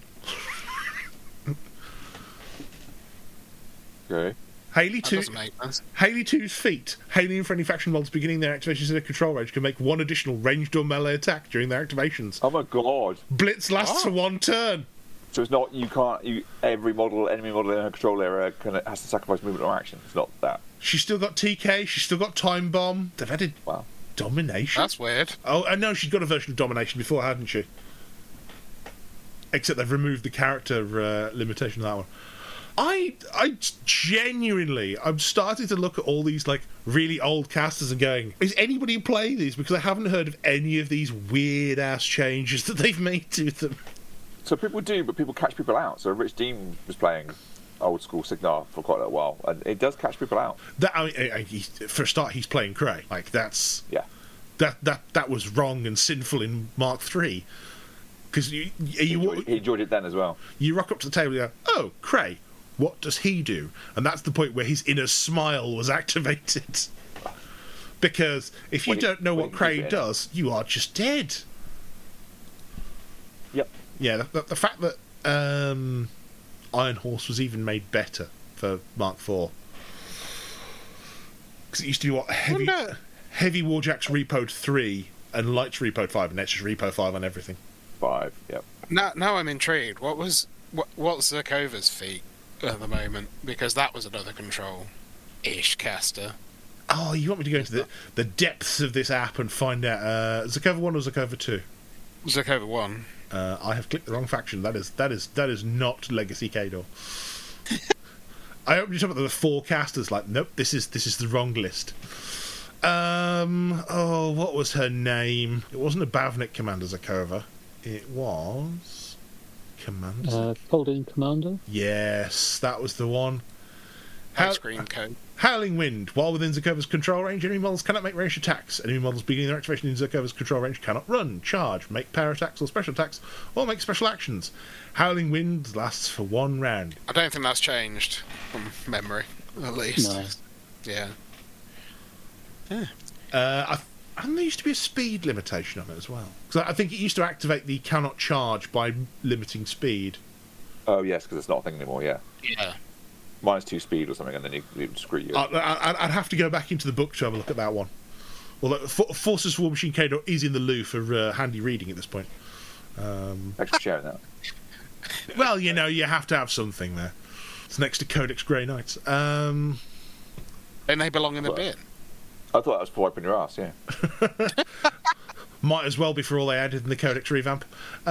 Okay. Haley That 2. doesn't make sense. Haley 2's feat. Haley and friendly faction models beginning their activations in their control range can make 1 additional ranged or melee attack during their activations. Oh my god. Blitz lasts for 1 turn. So it's not every enemy model in her control area has to sacrifice movement or action. It's not that. She's still got TK, she's still got Time Bomb. They've added Domination. That's weird. Oh, and no, she's got a version of Domination before, hadn't she? Except they've removed the character limitation of that one. I genuinely, I'm starting to look at all these, like, really old casters and going, is anybody playing these? Because I haven't heard of any of these weird-ass changes that they've made to them. So people do, but people catch people out. So Rich Dean was playing old school Signar for quite a while, and it does catch people out. For a start, he's playing Cray. Like, that's... Yeah. That was wrong and sinful in Mark III. Because he enjoyed it then as well. You rock up to the table and go, oh, Cray, what does he do? And that's the point where his inner smile was activated. Because if you don't know what Cray does, you are just dead. Yep. Yeah, the fact that Iron Horse was even made better for Mark IV. Because it used to be Heavy Warjacks repoed 3 and Lights repoed 5, and that's just repo 5 on everything. 5, yep. Now I'm intrigued. What's Zerkova's feat at the moment? Because that was another control-ish caster. Oh, you want me to go into the depths of this app and find out Zerkova 1 or Zerkova 2? Zerkova 1. I have clicked the wrong faction. That is not Legacy Kador. I opened it up, there were 4 casters. Like, nope, this is the wrong list. What was her name? It wasn't a Bavnik Commander Zerkova. It was Colding Commander. Yes, that was the one. Ice Cream Code. Howling Wind. While within Zerkova's control range, enemy models cannot make ranged attacks. Enemy models beginning their activation in Zerkova's control range cannot run, charge, make power attacks or special attacks, or make special actions. Howling Wind lasts for 1 round. I don't think that's changed from memory, at least. No. Yeah. I think there used to be a speed limitation on it as well. Because I think it used to activate the cannot charge by limiting speed. Oh yes, because it's not a thing anymore. Yeah. Yeah. -2 speed or something, and then you screw you. I'd have to go back into the book to have a look at that one. Although Forces War Machine K is in the loo for handy reading at this point. Thanks for sharing that. Well, you know, you have to have something there. It's next to Codex Grey Knights. Don't they belong in the bin? I thought that was for wiping your ass. Yeah. Might as well be for all they added in the Codex revamp.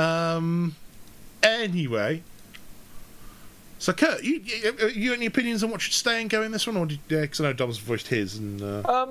Anyway. So, Kurt, you any opinions on what should stay and go in this one? Or because I know Dom's voiced his. And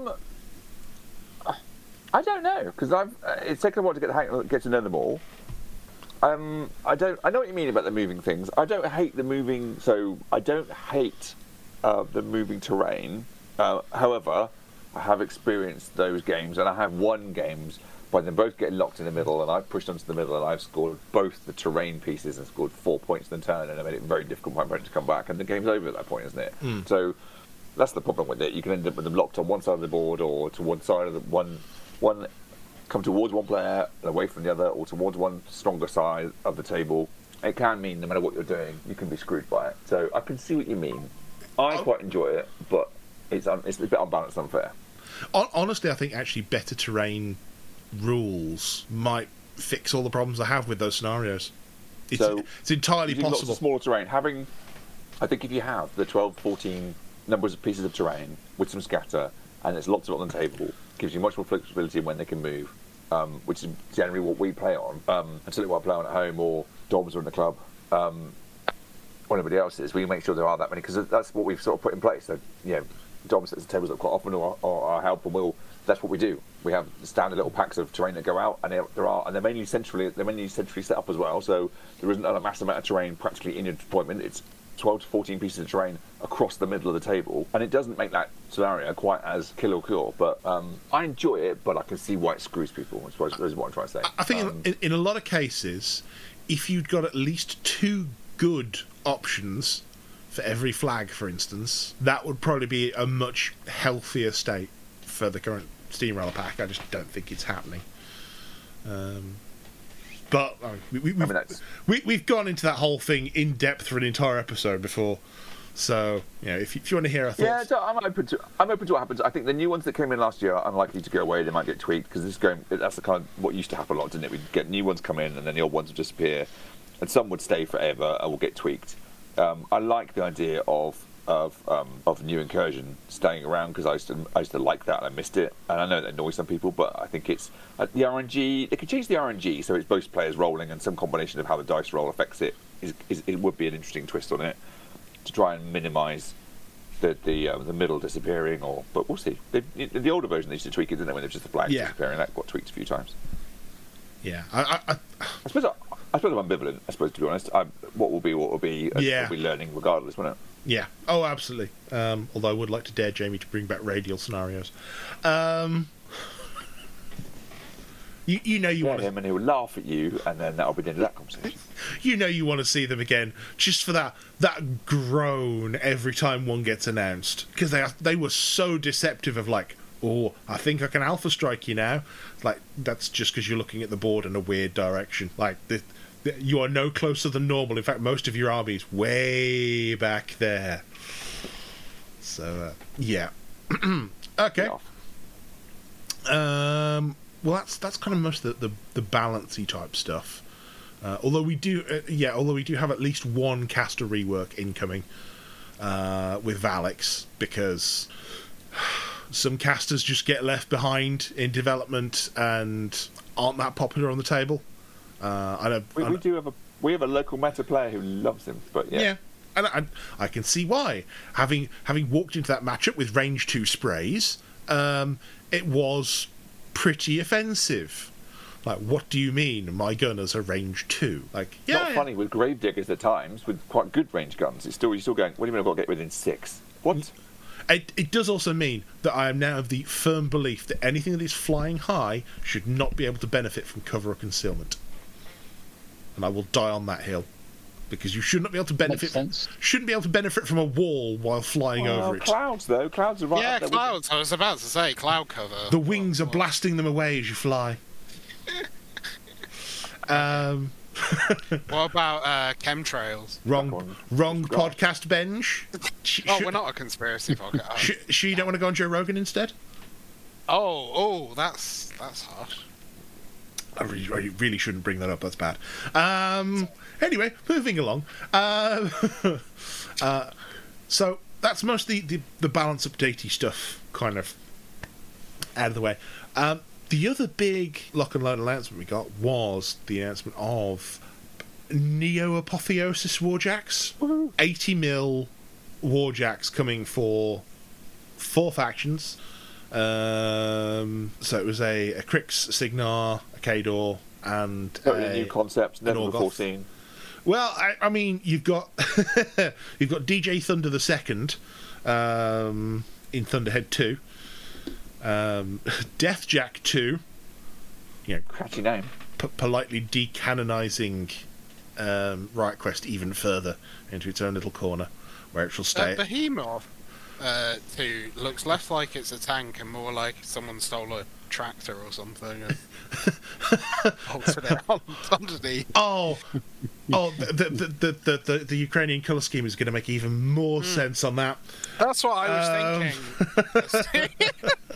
I don't know, because it's taken a while to get to know them all. I know what you mean about the moving things. I don't hate the moving. So I don't hate the moving terrain. However, I have experienced those games, and I have won games by them both getting locked in the middle, and I've pushed onto the middle, and I've scored both the terrain pieces and scored 4 points in the turn, and I made it very difficult for my opponent to come back, and the game's over at that point, isn't it? So that's the problem with it. You can end up with them locked on one side of the board, or to one side of the one come towards one player and away from the other, or towards one stronger side of the table. It can mean no matter what you're doing, you can be screwed by it. So I can see what you mean. I quite enjoy it, but it's a bit unbalanced, unfair. Honestly, I think actually better terrain rules might fix all the problems I have with those scenarios. It's entirely possible. Lots of smaller terrain. I think if you have the 12, 14 numbers of pieces of terrain with some scatter, and there's lots of it on the table, gives you much more flexibility in when they can move, which is generally what we play on. And certainly what I play on at home, or Doms or in the club, or anybody else is. We make sure there are that many, because that's what we've sort of put in place. So, you know, Dom sets the tables up quite often, or our help, and that's what we do. We have standard little packs of terrain that go out, and they're mainly centrally set up as well. So there isn't a massive amount of terrain practically in your deployment. It's 12 to 14 pieces of terrain across the middle of the table, and it doesn't make that scenario quite as kill or cure. But I enjoy it, but I can see why it screws people. I suppose is what I'm trying to say. I think in a lot of cases, if you'd got at least 2 good options for every flag, for instance, that would probably be a much healthier state for the current Steamroller pack. I just don't think it's happening. But we've gone into that whole thing in depth for an entire episode before. So, you know, if you want to hear our thoughts, yeah, so I'm open to what happens. I think the new ones that came in last year are unlikely to go away. They might get tweaked, because that's the kind of what used to happen a lot, didn't it? We'd get new ones come in, and then the old ones would disappear, and some would stay forever and will get tweaked. I like the idea of New Incursion staying around, because I used to like that, and I missed it. And I know that annoys some people, but I think it's the RNG. They could change the RNG so it's both players rolling, and some combination of how the dice roll affects it. It would be an interesting twist on it to try and minimise the middle disappearing. But we'll see. The older version they used to tweak it, didn't they, when it was just the flag disappearing? That got tweaked a few times. Yeah, I suppose I'm ambivalent. I suppose, to be honest, what will be, and we'll be learning regardless, won't it? Yeah. Oh, absolutely. Although I would like to dare Jamie to bring back radial scenarios. You know you want him, and he'll laugh at you, and then that'll be the end of that conversation. You know you want to see them again, just for that groan every time one gets announced, because they were so deceptive of like, oh, I think I can alpha strike you now. Like, that's just because you're looking at the board in a weird direction. Like, you are no closer than normal. In fact, most of your army is way back there. So, yeah. Okay. Well, that's kind of most of the balancey type stuff. Although we do have at least one caster rework incoming with Valix, because some casters just get left behind in development and aren't that popular on the table. We have a local meta player who loves him, but yeah. And I can see why. Having walked into that matchup with range 2 sprays, it was pretty offensive. Like, what do you mean my gunners are range 2? Like, Not funny with Gravediggers at times with quite good range guns. You're still going, what do you mean I've got to get within 6? What? It does also mean that I am now of the firm belief that anything that is flying high should not be able to benefit from cover or concealment. And I will die on that hill. Because you should not be able to benefit. Shouldn't be able to benefit from a wall while flying over it. Clouds, though. Clouds are right. Yeah, up there clouds. I was about to say cloud cover. The wings are blasting them away as you fly. What about chemtrails? Wrong podcast, Benj. We're not a conspiracy podcast. You don't want to go on Joe Rogan instead? That's harsh. I really shouldn't bring that up. That's bad. Anyway, moving along. So that's mostly the balance updatey stuff kind of out of the way. The other big lock and load announcement we got was the announcement of Neo Apotheosis Warjacks. 80mm Warjacks coming for 4 factions. So it was a Crix, a Signar, a Khador, and a new concept, never before seen. Well, I mean, you've got DJ Thunder the Second in Thunderhead 2, Deathjack 2, catchy name, politely decanonising Riot Quest even further into its own little corner where it shall stay. Behemoth 2 looks less like it's a tank and more like someone stole a tractor or something and bolted it underneath. The Ukrainian colour scheme is going to make even more sense on that. That's what I was thinking.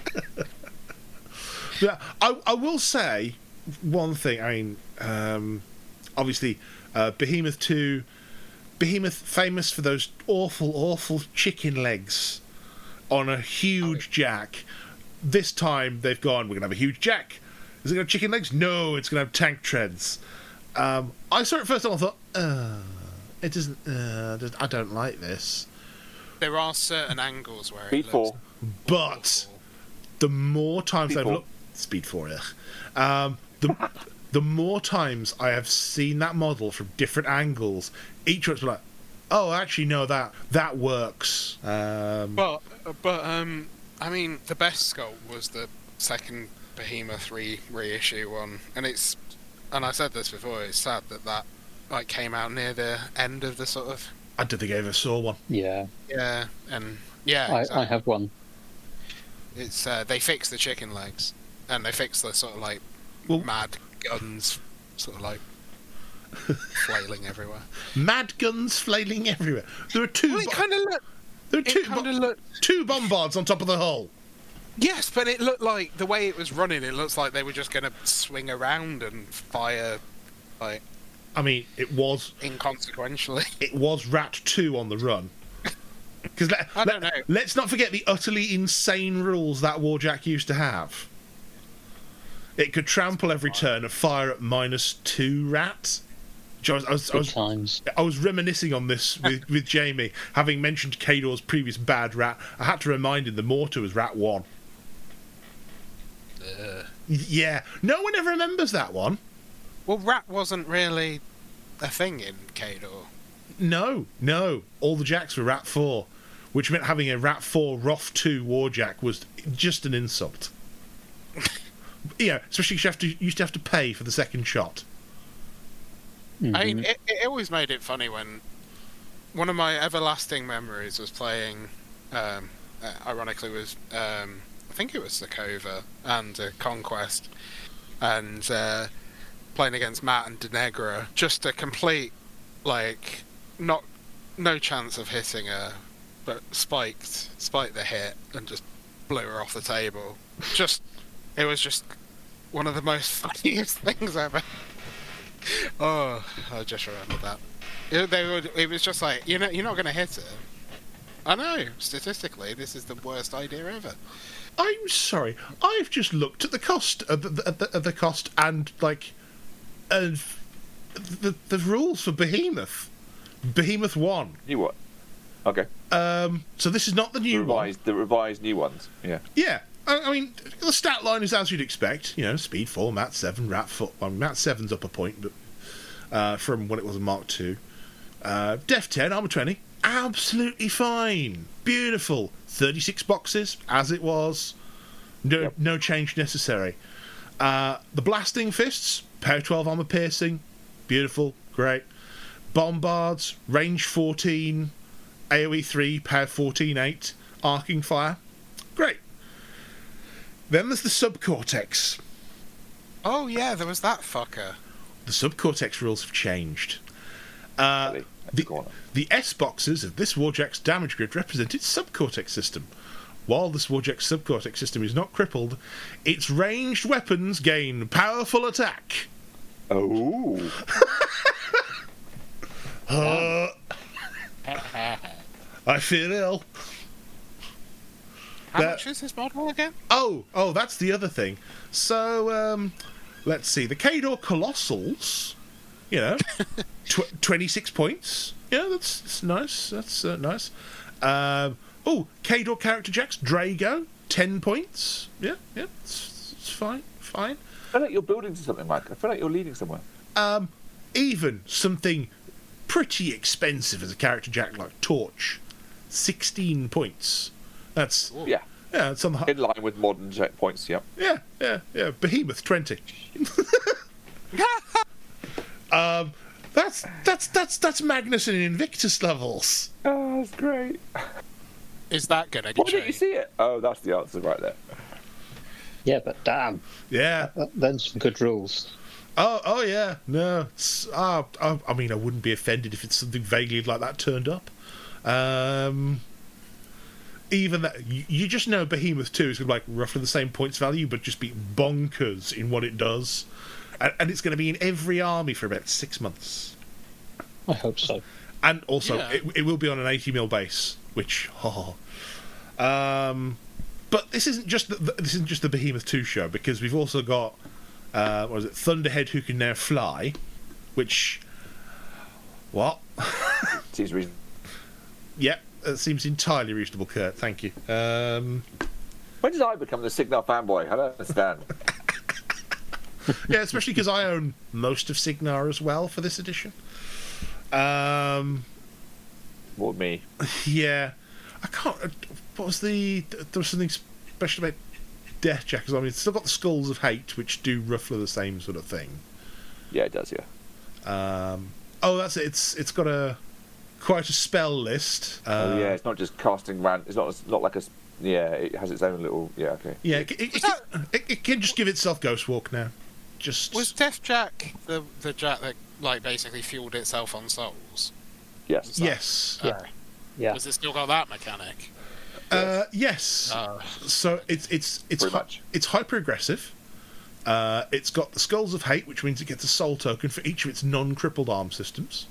Yeah, I will say one thing. I mean, obviously, Behemoth 2, Behemoth famous for those awful chicken legs on a huge jack. This time they've gone, we're going to have a huge jack. Is it going to have chicken legs? No, it's going to have tank treads. I saw it first and I thought, it doesn't. I don't like this. There are certain angles where Speed 4. But awful. The more times I've looked, Speed 4, yeah. The more times I have seen that model from different angles, each one's like, oh, actually, no, that works. But I mean, the best sculpt was the second Behemoth 3 reissue one, and I said this before. It's sad that like came out near the end of the sort of. I don't think I ever saw one. Yeah. Yeah, and yeah. Exactly. I have one. It's they fixed the chicken legs, and they fixed the sort of like mad guns, sort of like flailing everywhere. Mad guns flailing everywhere. There are two. Well, it kind of looked. There are two bombards on top of the hull. Yes, but it looked like the way it was running. It looks like they were just going to swing around and fire, like. I mean, it was inconsequentially. It was Rat 2 on the run. Because I don't know. Let's not forget the utterly insane rules that Warjack used to have. It could trample every turn and fire at -2 Rat. I was reminiscing on this with Jamie, having mentioned Khador's previous bad Rat. I had to remind him the mortar was Rat 1. Yeah, no one ever remembers that one. Well, Rat wasn't really a thing in Khador. No. All the jacks were Rat 4, which meant having a Rat 4 Roth 2 Warjack was just an insult. Yeah, especially you used to have to pay for the second shot. Mm-hmm. I mean, it always made it funny when one of my everlasting memories was playing, ironically, was I think it was Sakova and Conquest, and playing against Matt and Denegra, just a complete, like, no chance of hitting her, but spiked the hit and just blew her off the table. It was just one of the most funniest things ever. Oh, I just remember that. It was just like, you're not going to hit her. I know, statistically, this is the worst idea ever. I'm sorry, I've just looked at the cost the cost and like the rules for Behemoth 1. New one. Okay. So this is not the new one. The revised new ones. Yeah. Yeah. I mean, the stat line is as you'd expect. Speed 4, Mat 7, Rat 4. Well, Mat 7's up a point, but from when it was a Mark 2. Def 10, Armor 20, absolutely fine. Beautiful. 36 boxes, as it was. No change necessary. The blasting fists, power 12 armor piercing. Beautiful. Great. Bombards, range 14, AoE 3, power 14, 8, arcing fire. Great. Then there's the subcortex. Oh yeah, there was that fucker. The subcortex rules have changed. Really? The S boxes of this Warjack's damage grid represent its subcortex system. While this Warjack's subcortex system is not crippled, its ranged weapons gain powerful attack. Oh. I feel ill. How much is this model again? Oh, that's the other thing. So, let's see. The Khador Colossals, 26 points. Yeah, that's nice. That's nice. Khador Character Jacks Drago, 10 points. Yeah, it's fine. I feel like you're building to something, Mike. I feel like you're leading somewhere. Even something pretty expensive as a character jack like Torch, 16 points. That's it's on the in line with modern checkpoints. Yeah. Yeah. Behemoth 20. That's Magnus and Invictus levels. Oh, that's great. Is that gonna Why didn't you see it? Oh, that's the answer right there. Yeah, but damn. Yeah. Then some good rules. Oh yeah. No. I mean, I wouldn't be offended if it's something vaguely like that turned up. Even that, you just know Behemoth 2 is going to be like roughly the same points value, but just be bonkers in what it does. And it's going to be in every army for about 6 months. I hope so. And also, it will be on an 80mm base, which, but this isn't just the Behemoth 2 show, because we've also got Thunderhead, who can now fly, which what? Seems reasonable. Yeah, that seems entirely reasonable, Kurt. Thank you. When did I become the Signar fanboy? I don't understand. Yeah, especially because I own most of Signar as well for this edition. What me? Yeah, I can't. What was there was something special about Death Jackers? I mean, it's still got the Skulls of Hate, which do roughly the same sort of thing. Yeah, it does. Yeah. That's it. It's got quite a spell list. It's not just casting It's not like a. Yeah, it has its own little. Yeah, okay. Yeah, it can just give itself Ghost Walk now. Was Death Jack the Jack that like basically fueled itself on souls? Yes. Yes. Yeah. Has it still got that mechanic? Yes. So it's hyper aggressive. It's got the Skulls of Hate, which means it gets a soul token for each of its non-crippled arm systems.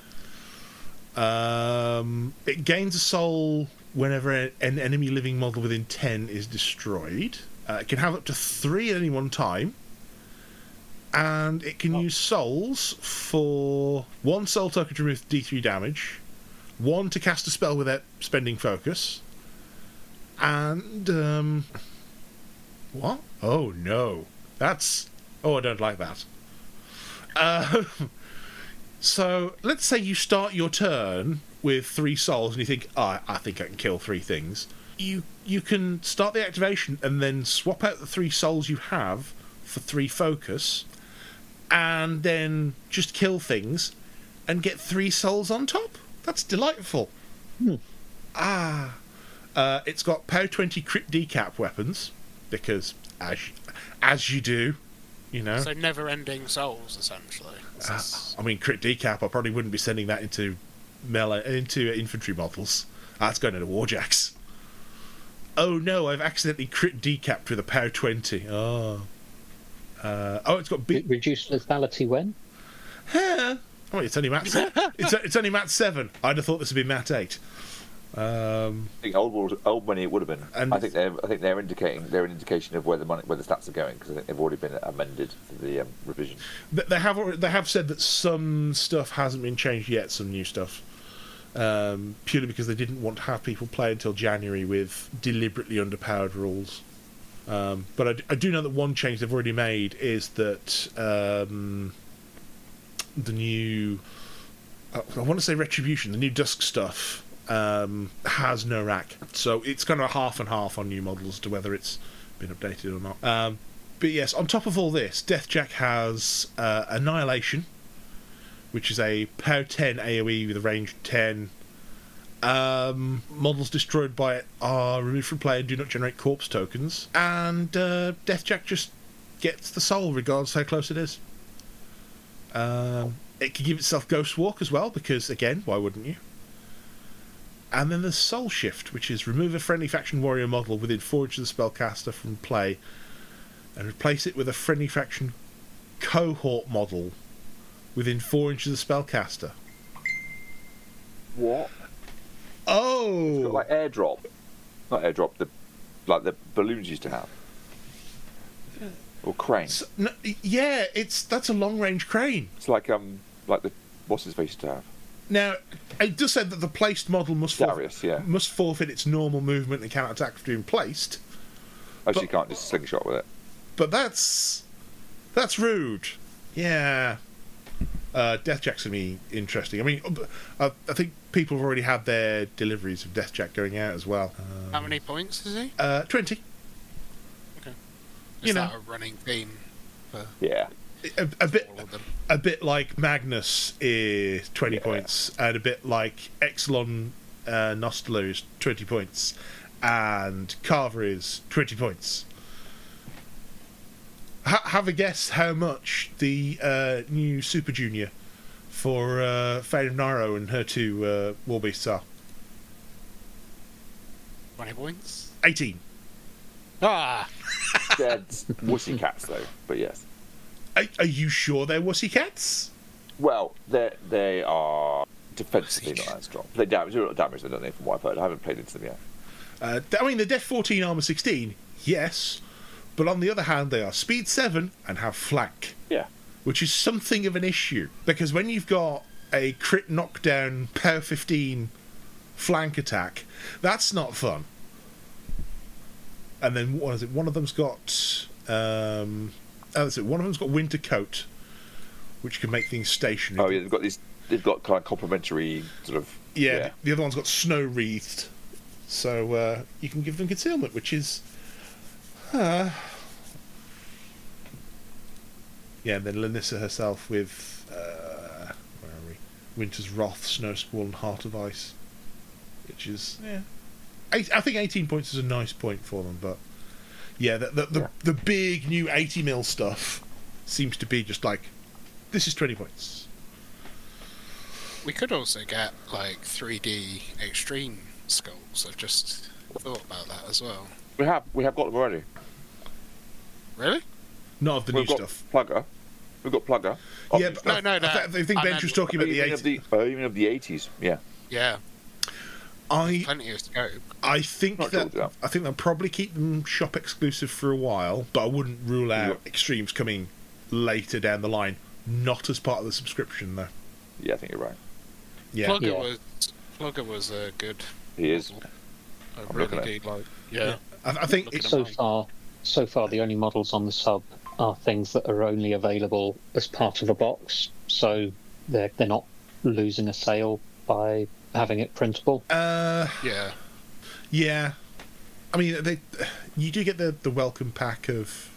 It gains a soul whenever an enemy living model within 10 is destroyed. It can have up to 3 at any one time. And it can use souls for 1 soul token to remove D3 damage, 1 to cast a spell without spending focus, and what? Oh no, I don't like that. So let's say you start your turn with 3 souls and you think, I think I can kill 3 things. You can start the activation and then swap out the 3 souls you have for 3 focus, and then just kill things and get 3 souls on top. That's delightful. It's got power 20 crit decap weapons, because as you do, So never-ending souls, essentially. I mean, crit decap, I probably wouldn't be sending that into infantry models. That's going into Warjacks. Oh no, I've accidentally crit decapped with a power 20. It's got reduced lethality when? It's only mat. It's only mat 7. I'd have thought this would be mat 8. I think old money it would have been. And I think they're indicating an indication of where the stats are going, because I think they've already been amended for the revision. They have said that some stuff hasn't been changed yet. Some new stuff, purely because they didn't want to have people play until January with deliberately underpowered rules. But I do know that one change they've already made is that the new I want to say Retribution, the new Dusk stuff, has no rack. So it's kind of a half and half on new models as to whether it's been updated or not. But yes, on top of all this, Deathjack has Annihilation, which is a power 10 AoE with a range of 10. Models destroyed by it are removed from play and do not generate corpse tokens. And Deathjack just gets the soul regardless how close it is. It can give itself Ghost Walk as well, because, again, why wouldn't you? And then there's Soul Shift, which is remove a friendly faction warrior model within 4 inches of the spellcaster from play and replace it with a friendly faction cohort model within 4 inches of the spellcaster. What? Oh! It's got like airdrop. Not airdrop, like the balloons used to have. Or crane. So, no, yeah, that's a long range crane. It's like the what's his face used to have. Now, it does say that the placed model must Darius, yeah. must forfeit its normal movement and counter-attack after being placed. Actually, you can't just slingshot with it. But that's rude. Yeah. Deathjack's going to be interesting. I mean, I think people have already had their deliveries of Deathjack going out as well. How many points is he? 20. Okay. You Is know. that a running theme for Yeah. all of them? A bit like Magnus is 20 Yeah. points, and a bit like Exelon Nostler is 20 points, and Carver is 20 points. Have a guess how much the new Super Junior for Fate of Naro and her two War Beasts are. 20 points? 18. Ah! They're wussy cats though, but yes. Are you sure they're wussy cats? Well, they are defensively not that strong. They do a lot of damage, don't they, from what I've heard. I haven't played into them yet. I mean, they're Def 14, Armour 16, yes, but on the other hand, they are Speed 7 and have flank, Yeah. which is something of an issue, because when you've got a crit knockdown Power 15 flank attack, that's not fun. And then, what is it? One of them's got... that's it. One of them's got Winter Coat, which can make things stationary. Oh yeah, they've got kind of complementary sort of. Yeah, the other one's got Snow Wreathed. So you can give them concealment, which is... yeah, and then Lanissa herself with... where are we? Winter's Wrath, Snow Squall, and Heart of Ice. Which is... yeah. I think 18 points is a nice point for them, but... yeah, the big new 80 mil stuff seems to be just like, this is 20 points. We could also get, like, 3D extreme skulls. I've just thought about that as well. We have got them already. Really? Not of the We've new got stuff. Plugger. We've got Plugger. Yeah, but No, I think I Bench meant- was talking about the 80s. Even of the 80s. Yeah. Yeah. Plenty of scope. I think Not sure that about I think they'll probably keep them shop exclusive for a while, but I wouldn't rule out extremes coming later down the line. Not as part of the subscription, though. Yeah, I think you're right. Yeah, Plugger was a good. He is. model. I I'm looking really at do like. Yeah. I think Looking it's at So far, the only models on the sub are things that are only available as part of a box, so they're not losing a sale by having it printable. Yeah. yeah. I mean, you do get the welcome pack of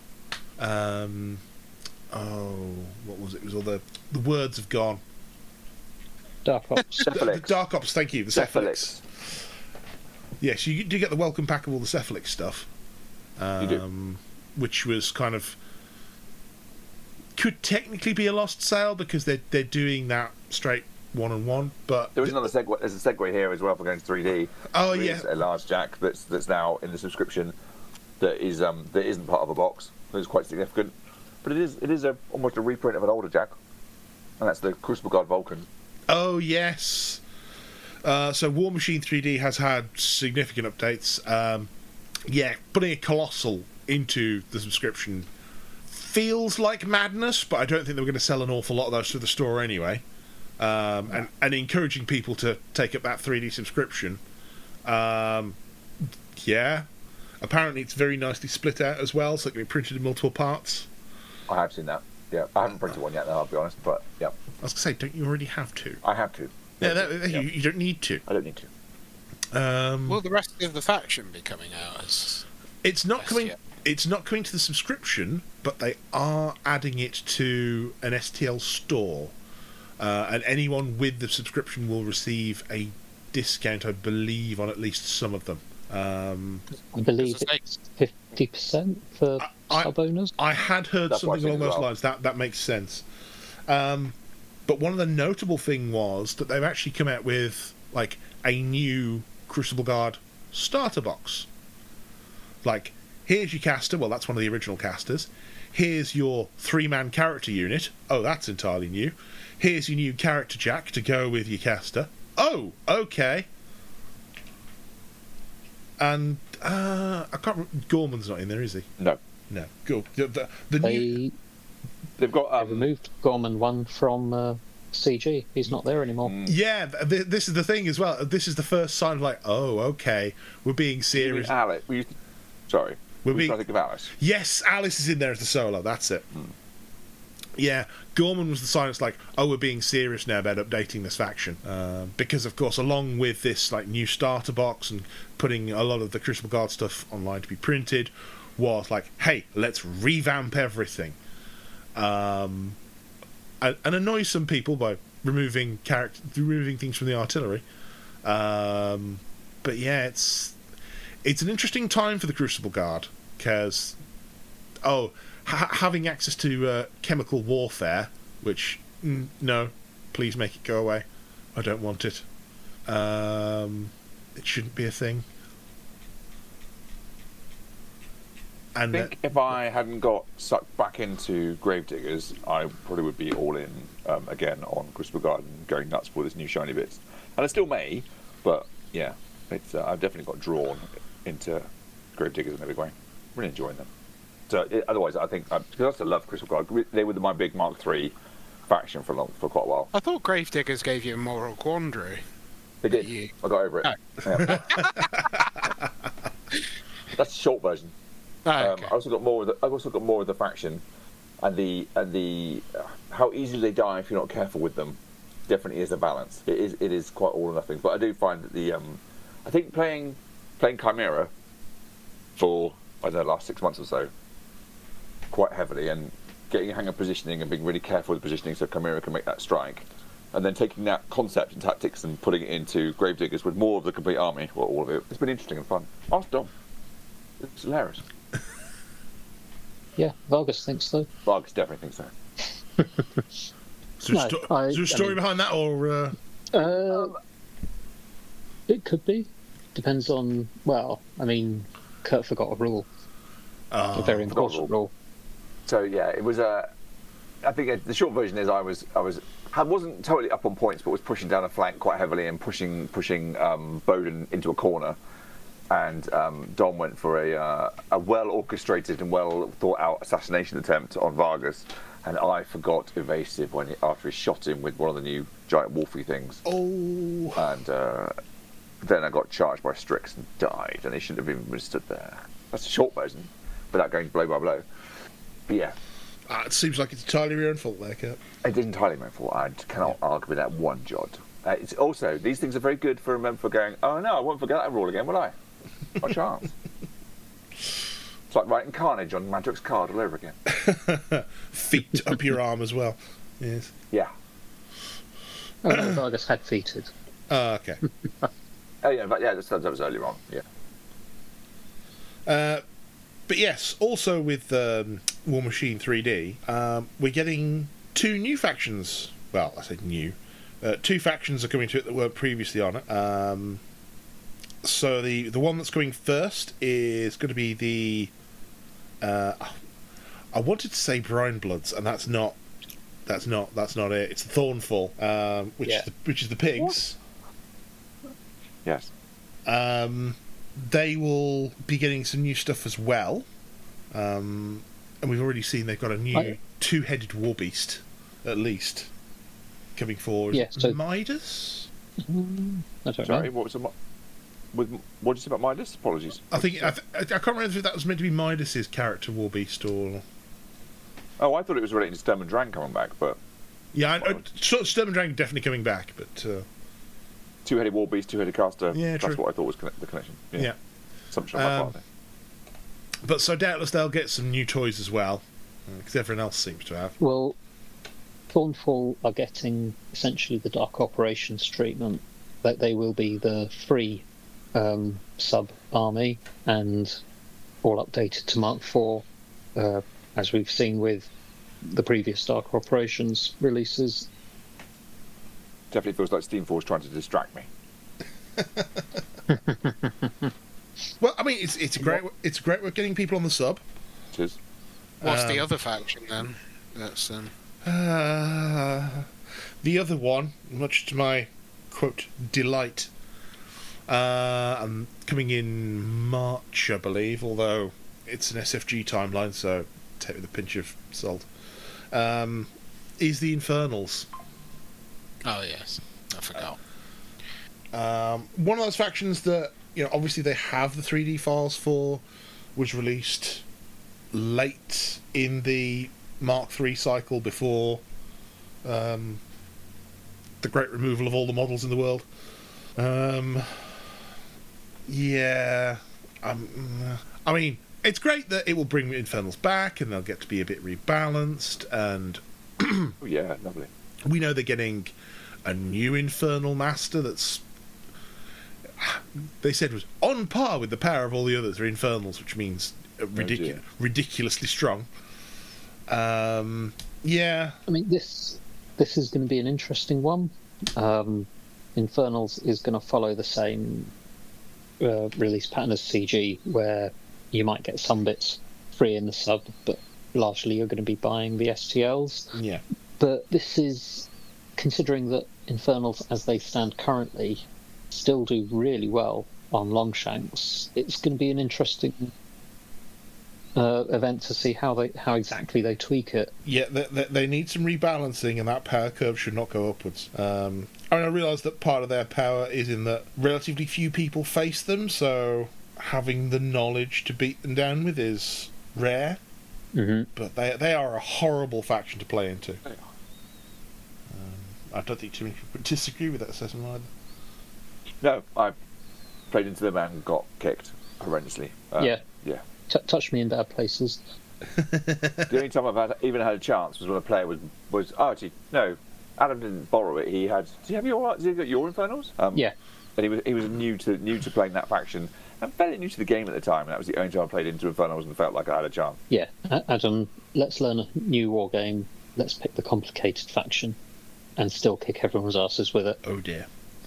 what was it? It was all the words have gone. Dark Ops. The Cephalix. Dark Ops, thank you. The Cephalix. Cephalix. Yes, you do get the welcome pack of all the Cephalix stuff. You do. Which was kind of could technically be a lost sale because they're doing that straight 1-on-1, but There is another segue. There's a segue here as well for going to 3D. Oh, There yeah. is a large jack that's now in the subscription that isn't part of a box. It's quite significant, but it is almost a reprint of an older jack, and that's the Crucible Guard Vulcan. Oh yes. So War Machine 3D has had significant updates. Yeah, putting a Colossal into the subscription feels like madness, but I don't think they were going to sell an awful lot of those to the store anyway. And encouraging people to take up that 3D subscription. Yeah. Apparently it's very nicely split out as well, so it can be printed in multiple parts. I have seen that. Yeah, I haven't printed one yet, though, I'll be honest. But yeah, I was going to say, don't you already have to? I have to. Yeah, Yeah. you don't need to. I don't need to. Will the rest of the faction be coming out as? It's not Yes, coming. yeah. It's not coming to the subscription, but they are adding it to an STL store, and anyone with the subscription will receive a discount, I believe, on at least some of them. I believe Because it's 50% for sub owners. I had heard That's what I something along said as those well. lines. That makes sense. But one of the notable thing was that they've actually come out with like a new Crucible Guard starter box. Like, here's your caster. Well, that's one of the original casters. Here's your 3-man character unit. Oh, that's entirely new. Here's your new character jack to go with your caster. Oh, okay. And I can't remember. Gorman's not in there, is he? No, No. Cool. The new. they've got They removed Gorman 1 from CG. He's not there anymore. Yeah, this is the thing as well. This is the first sign of like, oh, okay, we're being serious. Alice. Sorry, We're we being- trying to think of Alice. Yes, Alice is in there as the solo. That's it. Yeah, Gorman was the sign. It's like, oh, we're being serious now about updating this faction, because of course, along with this like new starter box and putting a lot of the Crucible Guard stuff online to be printed, was like, hey, let's revamp everything, and annoy some people by removing things from the artillery. But yeah, it's an interesting time for the Crucible Guard because having access to chemical warfare, which no, please make it go away. I don't want it. It shouldn't be a thing. I And think if I hadn't got sucked back into Gravediggers, I probably would be all in again on Crucible Guard and going nuts for this new shiny bits. And I still may, but yeah, it's I've definitely got drawn into Gravediggers in a big way. Really enjoying them. So otherwise, I think because I still love Crucible Guard. They were my big Mark III faction for quite a while. I thought Gravediggers gave you a moral quandary. They did. You- I got over it. Oh. Yeah. That's the short version. Oh, okay. I also got more. I've also got more of the faction, and the how easily they die if you're not careful with them. Definitely is a balance. It is quite all or nothing. But I do find that I think playing Chimera for I don't know the last 6 months or so, quite heavily, and getting a hang of positioning and being really careful with positioning so Chimera can make that strike, and then taking that concept and tactics and putting it into Gravediggers with more of the complete army, well, all of it. It's been interesting and fun. Ask Dom. It's hilarious. Yeah, Vargas thinks so. Vargas definitely thinks so. is there No, is there a story behind that, or It could be. Depends on. Well, I mean, Kurt forgot a rule, a very forgot a important rule. So yeah, it was I think the short version is I wasn't totally up on points, but was pushing down a flank quite heavily and pushing Bowden into a corner, and Dom went for a well orchestrated and well thought out assassination attempt on Vargas, and I forgot evasive after he shot him with one of the new giant wolfy things, and then I got charged by Strix and died, and he shouldn't have even been stood there. That's the short version, without going blow by blow. But yeah. it seems like it's entirely your own fault there, Kurt. It is entirely my fault. I cannot argue with that one jot. It's also, these things are very good for going, oh no, I won't forget that rule again, will I? What chance? It's like writing Carnage on Madrox's card all over again. Feet up your arm as well. Yes. Yeah. Oh no, Vargas had feated. Okay. Oh yeah, but yeah, that was earlier on. Yeah. But yes, also with War Machine 3D, we're getting 2 new factions. Well, I say new. 2 factions are coming to it that weren't previously on it. So the one that's coming first is going to be the. I wanted to say Brine Bloods, and that's not it. It's the Thornfall, which is the pigs. Yes. They will be getting some new stuff as well, and we've already seen they've got a new 2-headed war beast, at least, coming forward. Yeah, so- Midas. I don't Sorry, know. what was what did you say about Midas? Apologies. I can't remember if that was meant to be Midas's character war beast or. Oh, I thought it was relating to Sturm and Drang coming back, but Yeah, sort of Sturm and Drang definitely coming back, but two-headed war beast, two-headed caster. Yeah, that's true. what I thought was the connection. yeah. Assumption on my part. There. But so doubtless they'll get some new toys as well, because everyone else seems to have. Well, Thornfall are getting essentially the Dark Operations treatment. That they will be the free sub-army and all updated to Mark IV, as we've seen with the previous Dark Operations releases. Definitely feels like Steamforce trying to distract me. Well, I mean, it's a great way of getting people on the sub. It is. What's the other faction then? That's The other one, much to my quote delight, coming in March, I believe. Although it's an SFG timeline, so take it with a pinch of salt. Is the Infernals. oh yes, I forgot. One of those factions that, obviously they have the 3D files for, was released late in the Mark III cycle before the great removal of all the models in the world. I mean, it's great that it will bring Infernals back and they'll get to be a bit rebalanced, and Oh, yeah, lovely. we know they're getting a new Infernal Master that's, they said, was on par with the power of all the others, or Infernals, which means dear. ridiculously strong. Yeah. I mean, this is going to be an interesting one. Infernals is going to follow the same release pattern as CG, where you might get some bits free in the sub, but largely you're going to be buying the STLs. Yeah. But this is, considering that Infernals, as they stand currently, still do really well on Longshanks, it's going to be an interesting event to see how exactly they tweak it. Yeah, they need some rebalancing, and that power curve should not go upwards. I realise that part of their power is in that relatively few people face them, so having the knowledge to beat them down with is rare. Mm-hmm. But they are a horrible faction to play into. They are. I don't think too many people would disagree with that assessment either. No, I played into them and got kicked horrendously. Yeah. Yeah. Touch me in bad places. The only time I've even had a chance was when a player was actually no, Adam didn't borrow it. He had. Did you have your Infernals? Yeah. And he was new to playing that faction and fairly new to the game at the time. And that was the only time I played into Infernals and felt like I had a chance. Yeah, Adam, let's learn a new war game. Let's pick the complicated faction and still kick everyone's asses with it. Oh dear.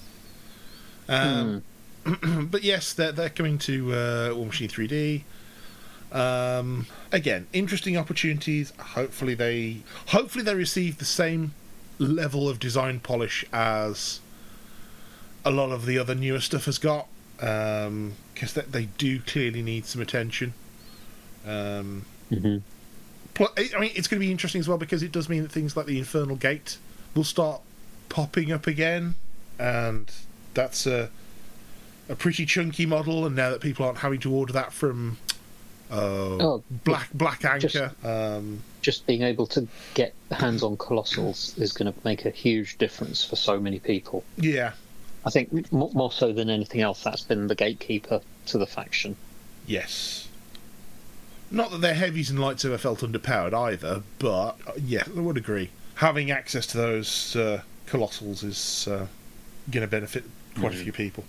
But yes, they're coming to War Machine 3D. Again, interesting opportunities. Hopefully they receive the same level of design polish as a lot of the other newer stuff has got, because they do clearly need some attention. Mm-hmm. I mean, it's going to be interesting as well, because it does mean that things like the Infernal Gate will start popping up again, and that's a pretty chunky model. And now that people aren't having to order that from Black Anchor, just being able to get hands on Colossals is going to make a huge difference for so many people. Yeah. I think more so than anything else, that's been the gatekeeper to the faction. Yes. Not that their heavies and lights ever felt underpowered either, but yeah, I would agree. Having access to those Colossals is going to benefit quite a few people.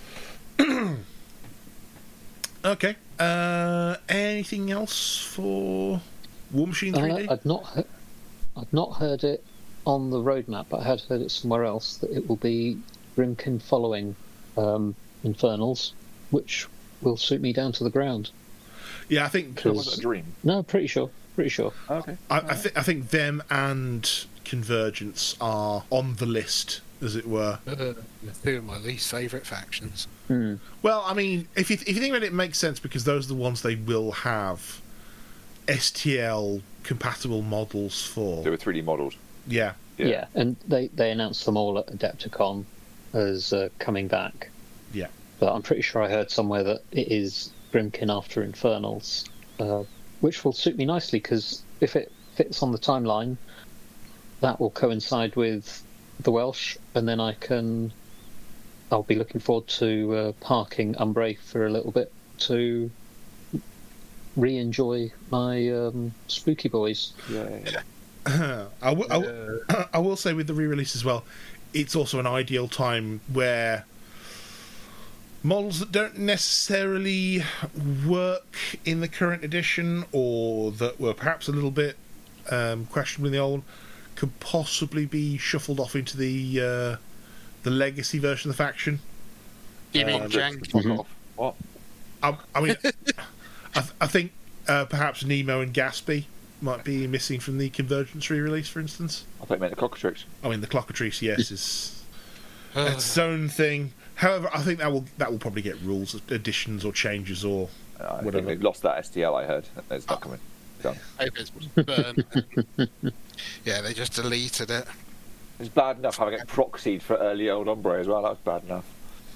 Okay. Anything else for War Machine 3D? I'd not heard it on the roadmap, but I had heard it somewhere else that it will be Grimkin following Infernals, which will suit me down to the ground. Yeah, I think Was it a dream? No, pretty sure. Okay. I think them and Convergence are on the list, as it were. Two of my least favourite factions. Well, I mean, if you think about it, it makes sense, because those are the ones they will have STL compatible models for. They were 3D modelled. Yeah. Yeah, and they announced them all at Adepticon as coming back. Yeah. But I'm pretty sure I heard somewhere that it is Grimkin after Infernals, which will suit me nicely, because if it fits on the timeline, that will coincide with the Welsh, and then I'll be looking forward to parking Umbrae for a little bit to re-enjoy my Spooky Boys. Yeah. I will say with the re-release as well, it's also an ideal time where models that don't necessarily work in the current edition, or that were perhaps a little bit questionable in the old, could possibly be shuffled off into the legacy version of the faction. You mean Jank? What? I mean, I think perhaps Nemo and Gatsby might be missing from the Convergence re-release, for instance. I thought you meant the Cockatrice. I mean, the Clockatrice, yes, is its own thing. However, I think that will probably get rules additions or changes or I think whatever. they've lost that STL, I heard. It's not coming. Done. Hope it's burned. Yeah, they just deleted it. It's bad enough having it proxied for early old Umbrae as well. That was bad enough.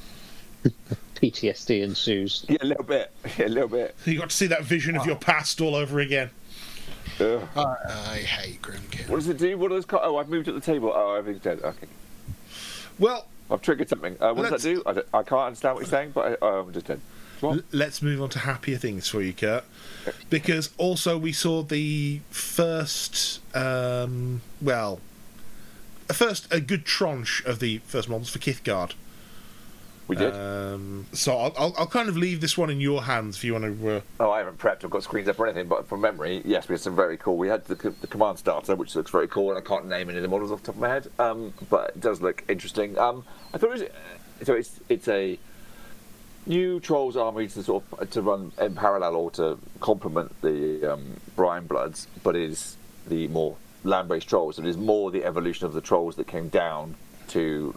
PTSD ensues. Yeah, a little bit. Yeah, a little bit. You got to see that vision of your past all over again. Ugh. I hate Grimkin. What does it do? What does Oh, I've moved at the table. Oh, everything's dead. Okay. Well, I've triggered something. What does that do? I can't understand what you're saying, but I'm just dead. What? let's move on to happier things for you, Kurt. Because also we saw the first, a good tranche of the first models for Kithgard. We did. So I'll kind of leave this one in your hands if you want to. Oh, I haven't prepped. I've got screens up or anything, but from memory, yes, we had some very cool. We had the command starter, which looks very cool, and I can't name any of the models off the top of my head, but it does look interesting. I thought it's a new Trolls army to run in parallel or to complement the Brian Bloods, but is the more land-based Trolls. It is more the evolution of the Trolls that came down to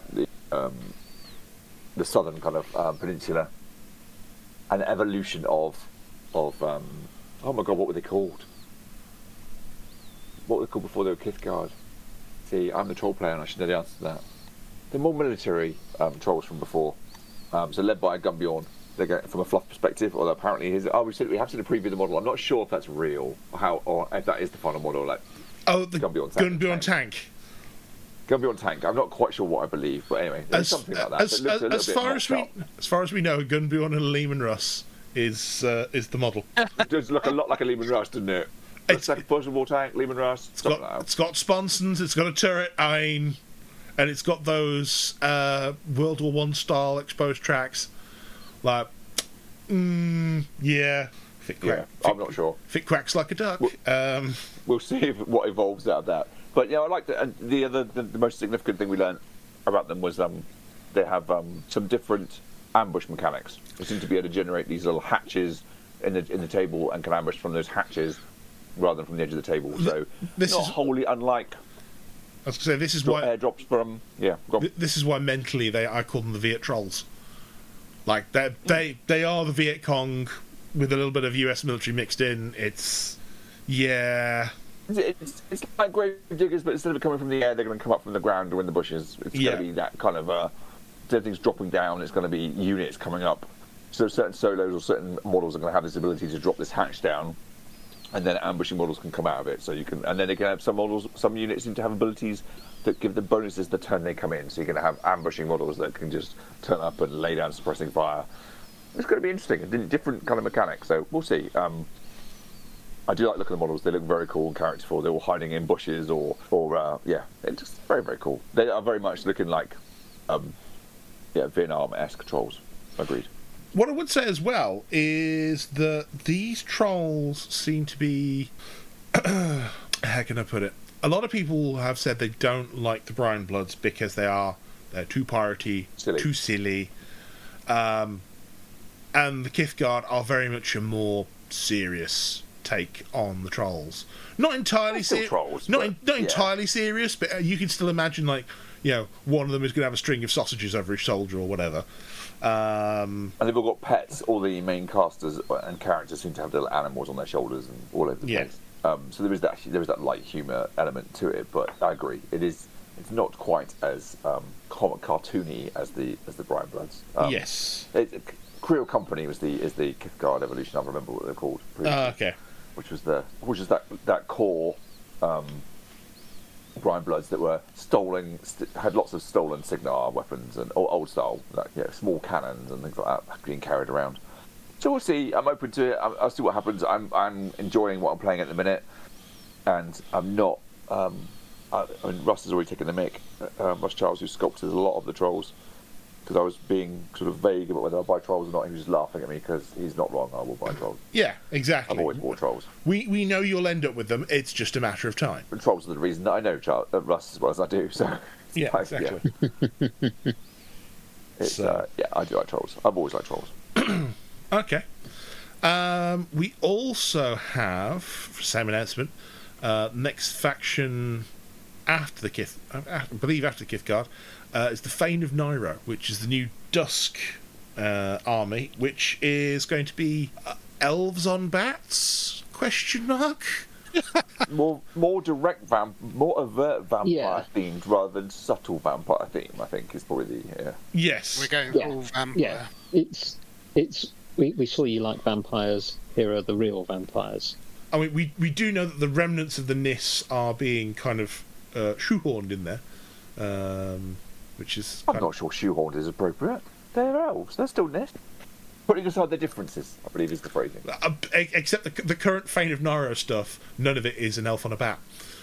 the southern kind of peninsula, an evolution of oh my god, what were they called? What were they called before they were Kithgard? See, I'm the troll player and I should know the answer to that. They're more military trolls from before. So led by Gumbjorn. They go from a fluff perspective, although apparently we have seen a preview of the model. I'm not sure if that's real, or if that is the final model. Like, the Gumbjorn tank. Gumbjorn tank. I'm not quite sure what I believe, but anyway, there's something like that. As far as we know, Gunbjorn and Lehman Russ is the model. It does look a lot like a Lehman Russ, doesn't it? It's like a Percival tank, Lehman Russ. It's got sponsons, it's got a turret, and it's got those World War One style exposed tracks. Like, yeah. I'm not sure. If it quacks like a duck. We'll see what evolves out of that. But yeah, I like the most significant thing we learned about them was they have some different ambush mechanics. They seem to be able to generate these little hatches in the table and can ambush from those hatches rather than from the edge of the table. So this is wholly unlike. I was going to say this is why airdrops from This is why mentally I call them the Viet Trolls. Like they are the Viet Cong with a little bit of US military mixed in. It's It's like grave diggers, but instead of coming from the air, they're going to come up from the ground or in the bushes. It's going to be that kind of everything's dropping down. It's going to be units coming up. So certain solos or certain models are going to have this ability to drop this hatch down, and then ambushing models can come out of it. So you can, and then they can have some units seem to have abilities that give them bonuses the turn they come in. So you're going to have ambushing models that can just turn up and lay down suppressing fire. It's going to be interesting, a different kind of mechanic. So we'll see. I do like looking at the models. They look very cool and characterful. They're all hiding in bushes or it's just very, very cool. They are very much looking like Vietnam-esque trolls. Agreed. What I would say as well is that these trolls seem to be how can I put it? A lot of people have said they don't like the Brian Bloods because they're too piratey, too silly. And the Kithgard are very much a more serious take on the trolls. Not entirely serious. Not entirely serious, but you can still imagine, like, one of them is going to have a string of sausages over his shoulder or whatever. And they've all got pets. All the main casters and characters seem to have little animals on their shoulders and all over the place. So there is that light humour element to it. But I agree, it's not quite as cartoony as the Brian Bloods. Yes. Creel Company is the Kithgard evolution. I remember what they're called. Okay. Which was that core Brian Bloods that were had lots of stolen Signar weapons and old style, like small cannons and things like that being carried around. So we'll see. I'm open to it. I'll see what happens. I'm enjoying what I'm playing at the minute, and I'm not. I mean, Russ has already taken the mick. Russ Charles, who sculpted a lot of the trolls, because I was being sort of vague about whether I buy trolls or not. He was just laughing at me because he's not wrong. I will buy trolls. Yeah, exactly. I've always bought trolls. We know you'll end up with them. It's just a matter of time. And trolls are the reason that I know Russ as well as I do. So Yeah, exactly. It's I do like trolls. I've always liked trolls. Okay. We also have, same announcement, next faction after the Kith, I believe after the Kithguard, is the Fane of Nairo, which is the new Dusk army, which is going to be elves on bats? Question mark? more direct more overt vampire themed rather than subtle vampire theme. I think is probably the Yes. We're going all vampire. Yeah, it's we saw you like vampires. Here are the real vampires. I mean, we do know that the remnants of the Nis are being kind of shoehorned in there, which is. I'm not sure shoehorned is appropriate. They're elves. They're still Nis. Putting aside their differences, I believe is the phrasing. Except the current Fane of Nairo stuff, none of it is an elf on a bat.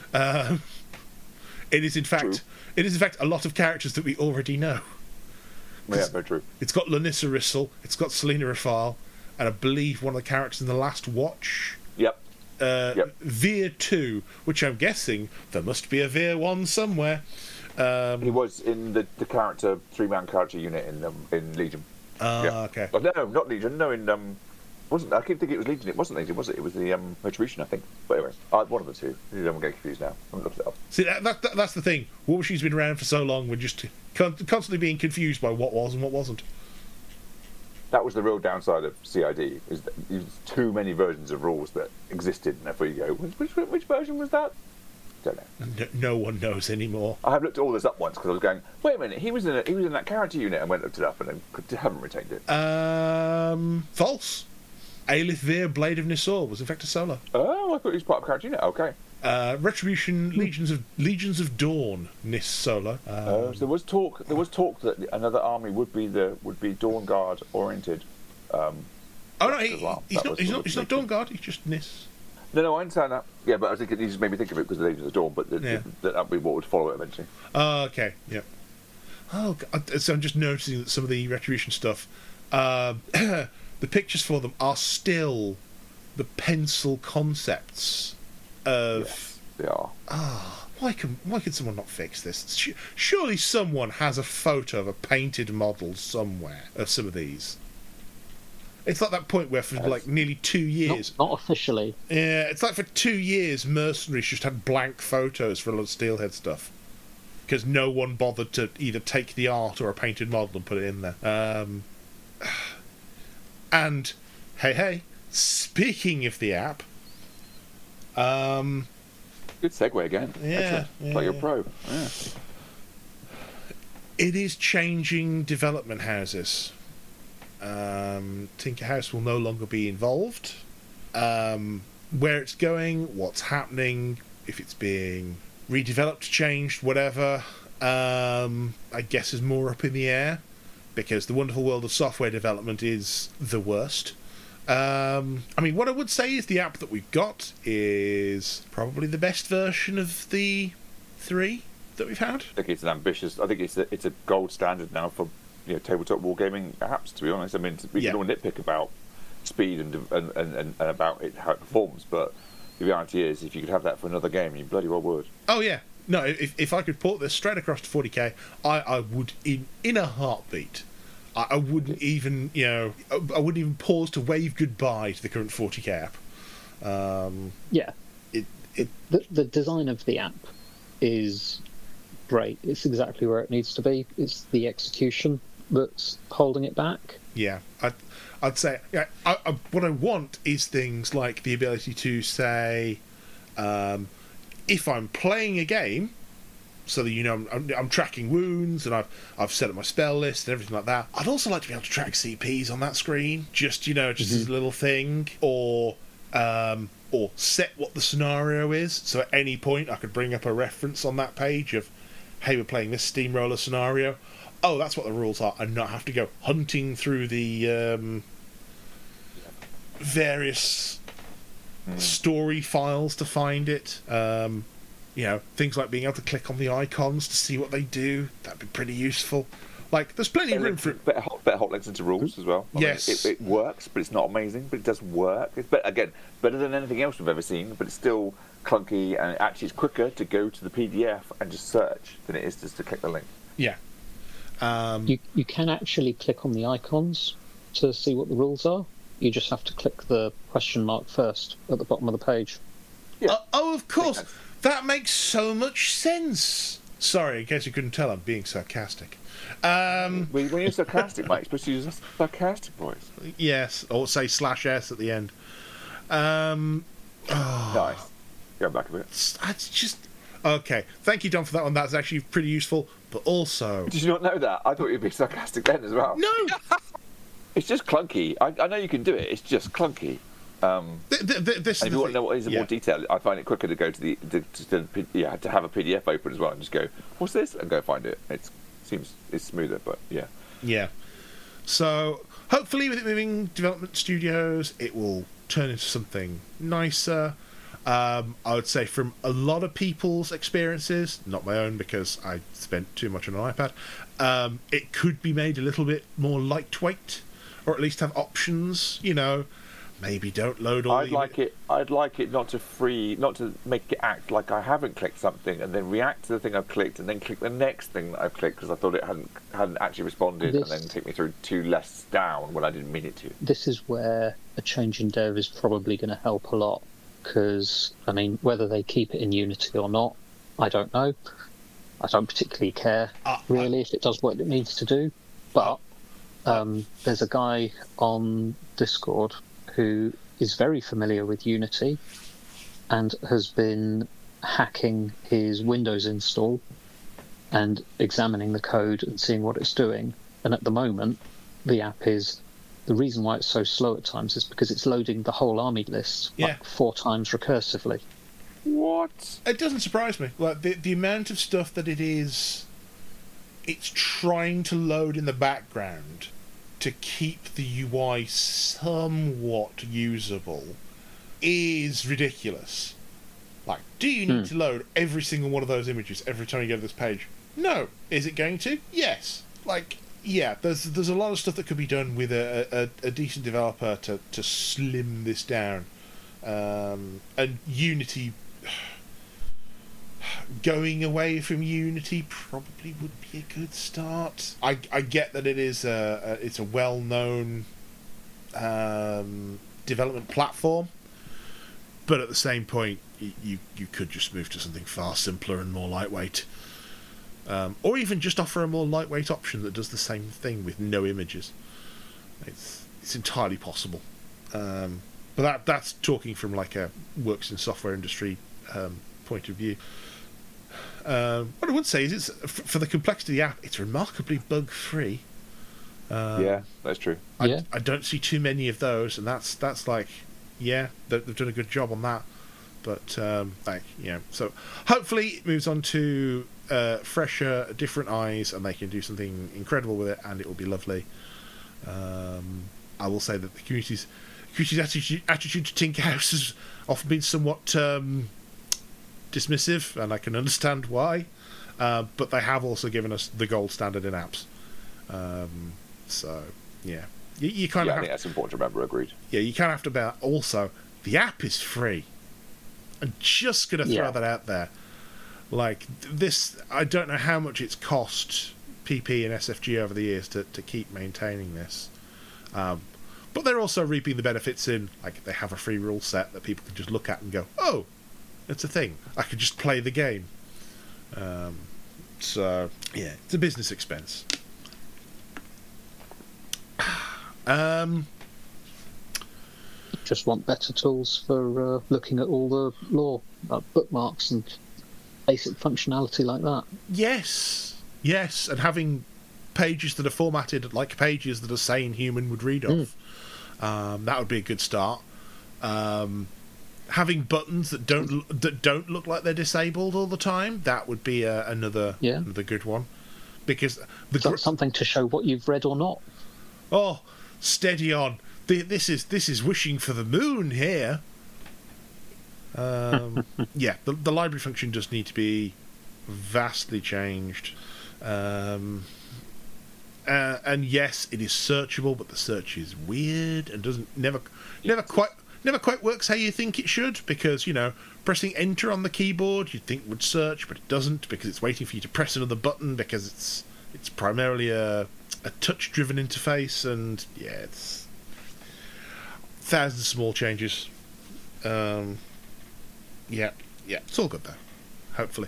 It is in fact a lot of characters that we already know. Yeah, very true. It's got Lanissa Rissel, it's got Selena Rafal, and I believe one of the characters in The Last Watch. Yep. Veer 2, which I'm guessing there must be a Veer 1 somewhere. He was in the character 3-man character unit in Legion. Okay. Oh, no, not Legion. No, in wasn't. I keep thinking it was Legion. It wasn't Legion, was it? It was the Retribution, I think. But anyway, one of the two. I'm getting confused now. I haven't looked it up. See, that's the thing. War Machine's been around for so long, we're just constantly being confused by what was and what wasn't. That was the real downside of CID, is that there's too many versions of rules that existed, and therefore you go, which version was that? Don't know. No one knows anymore. I have looked all this up once because I was going, wait a minute, he was in that character unit, and went and looked it up, and I haven't retained it. False. Aelith Veer, Blade of Nisor, was in fact a solo. Oh, I thought he was part of character unit. Okay. Retribution, Legions of Dawn, Nis solo. So there was talk that another army would be Dawn Guard oriented. Oh no, he's not Dawn Guard. He's just Nis. No, I understand that. Yeah, but I think it just made me think of it because the Legions of Dawn. But that would be what would follow it eventually. Okay. Yeah. Oh, God. So I'm just noticing that some of the Retribution stuff, the pictures for them are still the pencil concepts of. Yes, they are. Why can someone not fix this? Surely someone has a photo of a painted model somewhere of some of these. It's like that point where for like nearly 2 years... Not officially. Yeah, it's like for 2 years Mercenaries just had blank photos for a lot of Steelhead stuff. Because no one bothered to either take the art or a painted model and put it in there. And, hey, speaking of the app... Good segue again. Yeah. Like you're pro. Yeah. It is changing development houses. Tinker House will no longer be involved. Where it's going, what's happening, if it's being redeveloped, changed, whatever, I guess is more up in the air, because the wonderful world of software development is the worst. I mean, what I would say is the app that we've got is probably the best version of the 3 that we've had. I think it's it's a gold standard now for tabletop wargaming apps, to be honest. I mean, we can all nitpick about speed and about how it performs, but the reality is, if you could have that for another game, you bloody well would. Oh yeah, no. If I could port this straight across to 40k, I would in a heartbeat. I wouldn't even I wouldn't even pause to wave goodbye to the current 40k app. The design of the app is great. It's exactly where it needs to be. It's the execution that's holding it back. Yeah, I'd say what I want is things like the ability to say, if I'm playing a game, so that I'm tracking wounds and I've set up my spell list and everything like that. I'd also like to be able to track CPs on that screen, just as a little thing, or or set what the scenario is. So at any point, I could bring up a reference on that page of, hey, we're playing this steamroller scenario. Oh, that's what the rules are, and not have to go hunting through the various story files to find it. Things like being able to click on the icons to see what they do. That'd be pretty useful. Like, there's plenty of room for better hot links into rules as well. Yes, it works, but it's not amazing. But it does work. It's better than anything else we've ever seen. But it's still clunky, and actually, it's quicker to go to the PDF and just search than it is just to click the link. Yeah. You can actually click on the icons to see what the rules are. You just have to click the question mark first at the bottom of the page. Yeah. Of course. That makes so much sense. Sorry, in case you couldn't tell, I'm being sarcastic. When you're sarcastic, mate, especially use a sarcastic voice. Yes, or say /s at the end. Nice. Go back a bit. That's just... Okay, thank you, Don, for that one. That's actually pretty useful, but also... Did you not know that? I thought you'd be sarcastic then as well. No! It's just clunky. I know you can do it. It's just clunky. This if you want to know what is in more detail, I find it quicker to go to to have a PDF open as well and just go, what's this? And go find it. It's smoother, but yeah. Yeah. So hopefully with it moving development studios, it will turn into something nicer. I would say from a lot of people's experiences, not my own because I spent too much on an iPad, it could be made a little bit more lightweight, or at least have options, maybe don't load all I'd like it not to make it act like I haven't clicked something and then react to the thing I've clicked and then click the next thing that I've clicked because I thought it hadn't actually responded and then take me through 2 less down when I didn't mean it to. This is where a change in dev is probably going to help a lot because, whether they keep it in Unity or not, I don't know. I don't particularly care, really, if it does what it needs to do. But there's a guy on Discord who is very familiar with Unity and has been hacking his Windows install and examining the code and seeing what it's doing. And at the moment, the reason why it's so slow at times is because it's loading the whole army list 4 times recursively. What? It doesn't surprise me. Like the amount of stuff that it's trying to load in the background to keep the UI somewhat usable is ridiculous. Like, do you need to load every single one of those images every time you go to this page? No. Is it going to? Yes. Like, yeah, there's a lot of stuff that could be done with a decent developer to slim this down. And Unity... Going away from Unity probably would be a good start. I get that it's a well-known development platform, but at the same point, you could just move to something far simpler and more lightweight, or even just offer a more lightweight option that does the same thing with no images. It's entirely possible, but that's talking from like a works in software industry point of view. What I would say is, for the complexity of the app, it's remarkably bug-free. Yeah, that's true. I don't see too many of those, and that's like, they've done a good job on that. But so hopefully it moves on to fresher, different eyes, and they can do something incredible with it, and it will be lovely. I will say that the community's attitude to Tinker House has often been somewhat dismissive, and I can understand why, but they have also given us the gold standard in apps, so you kind of I think that's important to remember. Agreed. You kind of have to bear also the app is free. I'm just gonna throw that out there. Like this, I don't know how much it's cost PP and SFG over the years to keep maintaining this, but they're also reaping the benefits in, like, they have a free rule set that people can just look at and go, oh, it's a thing. I could just play the game. So, it's a business expense. Just want better tools for looking at all the lore, bookmarks and basic functionality like that. Yes, and having pages that are formatted like pages that a sane human would read off. That would be a good start. having buttons that don't look like they're disabled all the time, that would be another good one, because something to show what you've read or not. Oh, steady on. This is wishing for the moon here. Yeah, the library function does need to be vastly changed. And yes, it is searchable, but the search is weird and never quite works how you think it should, because, you know, pressing enter on the keyboard you'd think would search, but it doesn't, because it's waiting for you to press another button, because it's primarily a touch-driven interface, and yeah, it's thousands of small changes. Yeah, it's all good though, hopefully.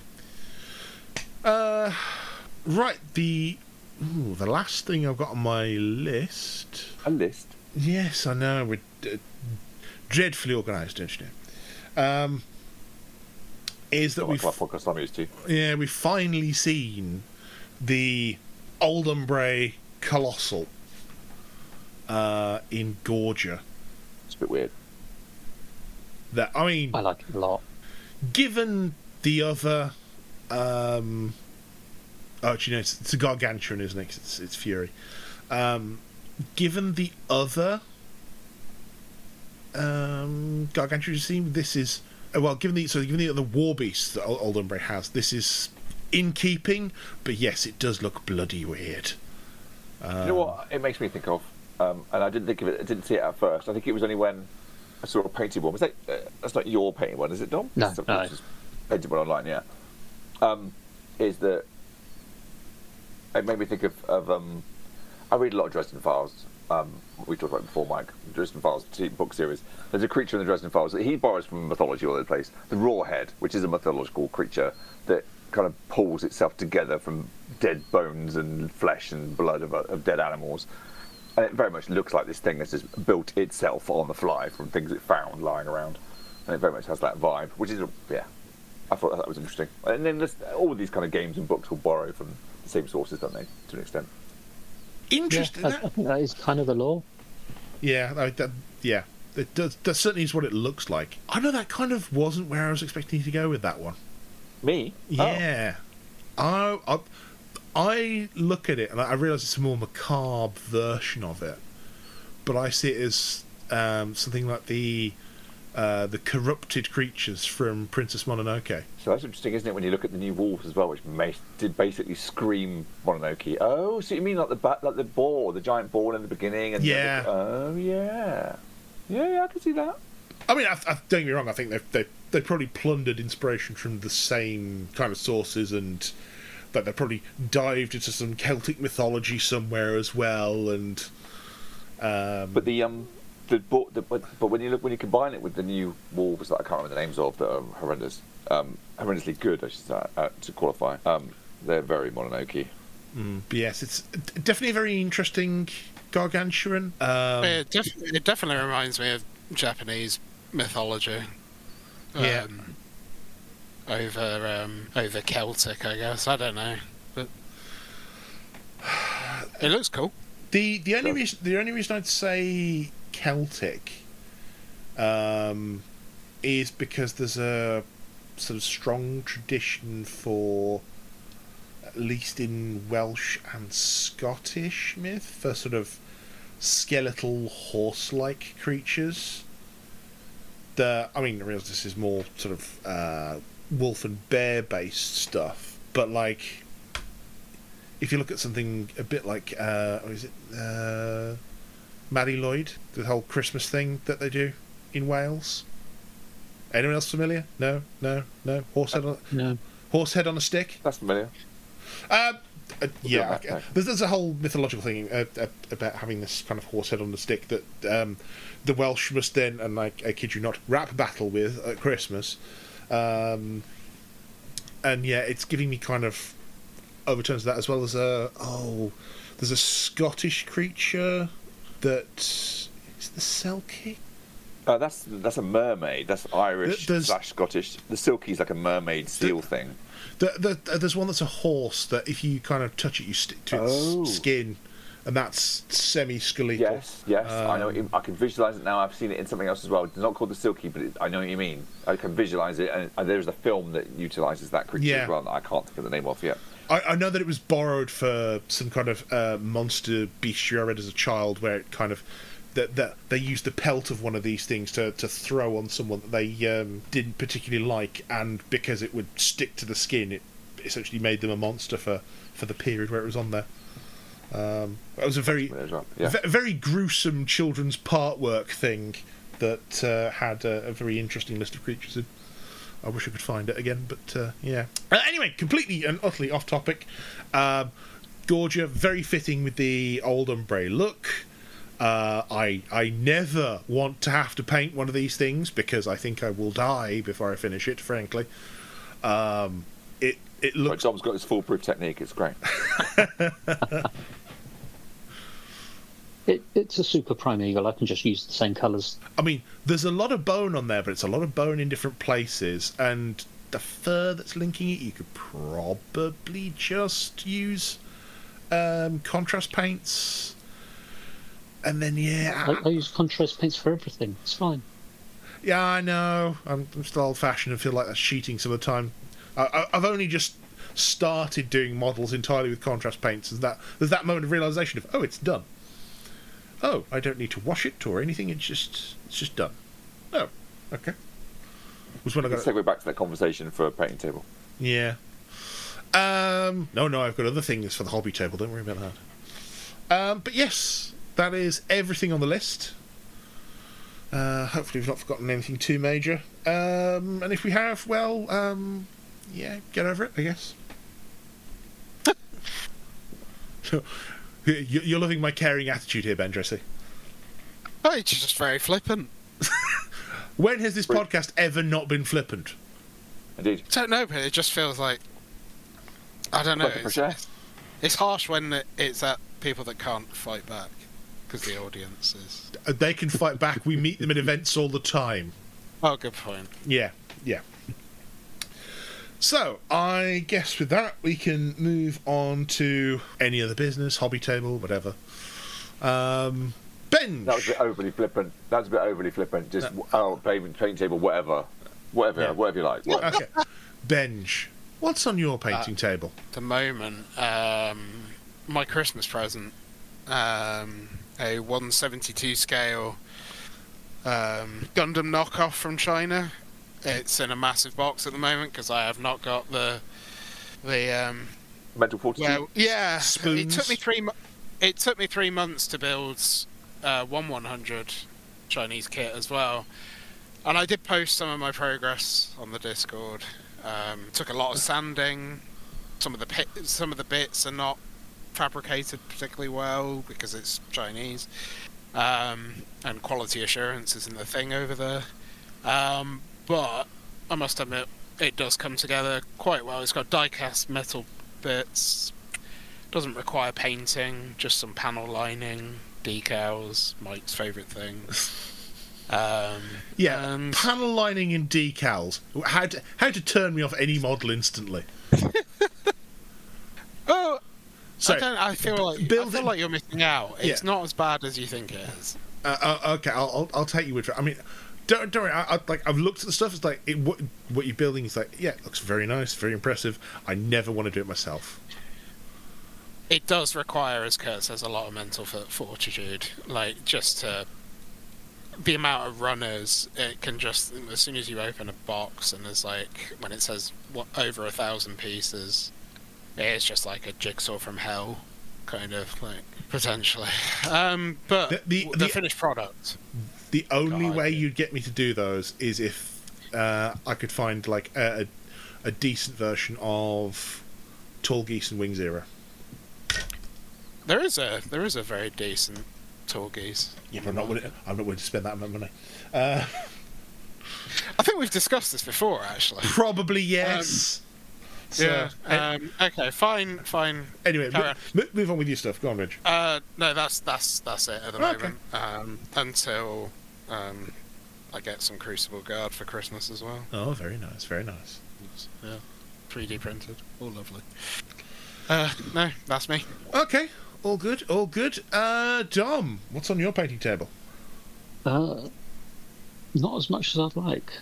Right, the last thing I've got on my list. A list? Yes, I know. We're dreadfully organised, don't you know? Is that podcast I'm used to. Yeah, we've finally seen the Old Umbrae Colossal in Gorgia. It's a bit weird. I like it a lot. Given the other, do you know, it's a gargantuan, isn't it? It's Fury. Given the other gargantuan you've seen, this is given the other war beasts that Old Umbrae has, this is in keeping. But yes, it does look bloody weird. You know what it makes me think of, and I didn't think of it. I didn't see it at first. I think it was only when I saw a painted one. Was that that's not your painted one, is it, Dom? No. Just painted one online, yeah. Is that it made me think of I read a lot of Dresden Files. We talked about it before, Mike. Dresden Files book series. There's a creature in the Dresden Files that he borrows from mythology all over the place. The Rawhead, which is a mythological creature that kind of pulls itself together from dead bones and flesh and blood of dead animals. And it very much looks like this thing that's just built itself on the fly from things it found lying around. And it very much has that vibe, which is, I thought that was interesting. And then all of these kind of games and books will borrow from the same sources, don't they, to an extent? Interesting. I think that is kind of the law. Yeah, it does. That certainly is what it looks like. I know that kind of wasn't where I was expecting you to go with that one. Me? Yeah. Oh. I look at it and I realise it's a more macabre version of it, but I see it as something like the corrupted creatures from Princess Mononoke. So that's interesting, isn't it, when you look at the new wolves as well, which did basically scream Mononoke. Oh, so you mean like the boar, the giant boar in the beginning? And yeah. Yeah, I can see that. I mean, don't get me wrong. I think they probably plundered inspiration from the same kind of sources, and that they probably dived into some Celtic mythology somewhere as well. And but but when you combine it with the new wolves that I can't remember the names of, that are horrendously good, I should say, to qualify, they're very Mononoke. But yes, it's definitely a very interesting gargantuan. It definitely reminds me of Japanese mythology. Yeah. Over Celtic, I guess. I don't know, but it looks cool. The only reason I'd say Celtic is because there's a sort of strong tradition for, at least in Welsh and Scottish myth, for sort of skeletal horse-like creatures. I realise this is more sort of wolf and bear based stuff, but like if you look at something a bit like Maddie Lloyd, the whole Christmas thing that they do in Wales. Anyone else familiar? No. Horse head on a stick. That's familiar. Yeah, okay. There's a whole mythological thing about having this kind of horse head on the stick that the Welsh must then, and I kid you not, rap battle with at Christmas. And yeah, it's giving me kind of overtones of that, as well as there's a Scottish creature that is the Selkie. That's a mermaid. That's Irish / Scottish. The Silkie's like a mermaid seal thing. There's one that's a horse that if you kind of touch it, you stick to its skin, and that's semi-skeletal. Yes, I know. I can visualize it now. I've seen it in something else as well. It's not called the Silky, but I know what you mean. I can visualize it, and there's a film that utilizes that creature as well that I can't think of the name of yet. I know that it was borrowed for some kind of monster bestiary I read as a child, where it kind of that they used the pelt of one of these things to throw on someone that they didn't particularly like, and because it would stick to the skin, it essentially made them a monster for the period where it was on there. It was a very gruesome children's part work thing that had a very interesting list of creatures in. I wish I could find it again, but yeah. Anyway, completely and utterly off topic. Gorgia, very fitting with the old ombre look. I never want to have to paint one of these things because I think I will die before I finish it, frankly. It looks... Dom's got his foolproof technique, it's great. It's a super primeval. I can just use the same colours. I mean, there's a lot of bone on there, but it's a lot of bone in different places, and the fur that's linking it, you could probably just use contrast paints. And then, I use contrast paints for everything. It's fine. Yeah, I know. I'm still old-fashioned and feel like that's cheating some of the time. I've only just started doing models entirely with contrast paints. There's that moment of realisation of, oh, it's done. Oh, I don't need to wash it or anything. It's just done. Oh, okay. Was when I got. Let's segue back to that conversation for a painting table. Yeah. No, I've got other things for the hobby table. Don't worry about that. But yes, that is everything on the list. Hopefully, we've not forgotten anything too major. And if we have, well, yeah, get over it, I guess. You're loving my caring attitude here, Ben Dressy. Oh, it's just very flippant. When has this podcast ever not been flippant? Indeed. I don't know, but it just feels like... I don't know. It's harsh when it's at people that can't fight back, because the audience is... They can fight back. We meet them at events all the time. Oh, good point. Yeah. So, I guess with that, we can move on to any other business, hobby table, whatever. Benj. That was a bit overly flippant. Just, painting table, whatever. Whatever you like. Okay. Benj, what's on your painting table? At the moment, my Christmas present, a 1/72 scale Gundam knockoff from China. It's in a massive box at the moment because I have not got the mental fortitude. Well, yeah, Spoons. It took me 3 months to build 1/100 Chinese kit as well, and I did post some of my progress on the Discord. Took a lot of sanding. Some of the bits are not fabricated particularly well because it's Chinese, and quality assurance isn't the thing over there. But I must admit, it does come together quite well. It's got die-cast metal bits. Doesn't require painting, just some panel lining, decals, Mike's favourite thing. And panel lining and decals. How to turn me off any model instantly. Oh, so, I feel like you're missing out. It's not as bad as you think it is. Okay, I'll take you with it. I mean, don't worry. I've looked at the stuff. It's like what you're building is like, yeah, it looks very nice, very impressive. I never want to do it myself. It does require, as Kurt says, a lot of mental fortitude. Like, just to... The amount of runners, it can just... As soon as you open a box and there's like... When it says over 1,000 pieces, it's just like a jigsaw from hell, kind of, like, potentially. But the finished product... The only way you'd get me to do those is if I could find like a decent version of Tall Geese and Wing Zero. There is a very decent Tall Geese. Yeah, but I'm not willing to spend that amount of money. I think we've discussed this before, actually. Probably yes. Okay, fine. Anyway, move on with your stuff. Go on, Rich. No, that's it at the moment. Until I get some Crucible Guard for Christmas as well. Oh, very nice, very nice. Yeah, 3D printed, all lovely. No, that's me. Okay, all good, all good. Dom, what's on your painting table? Not as much as I'd like.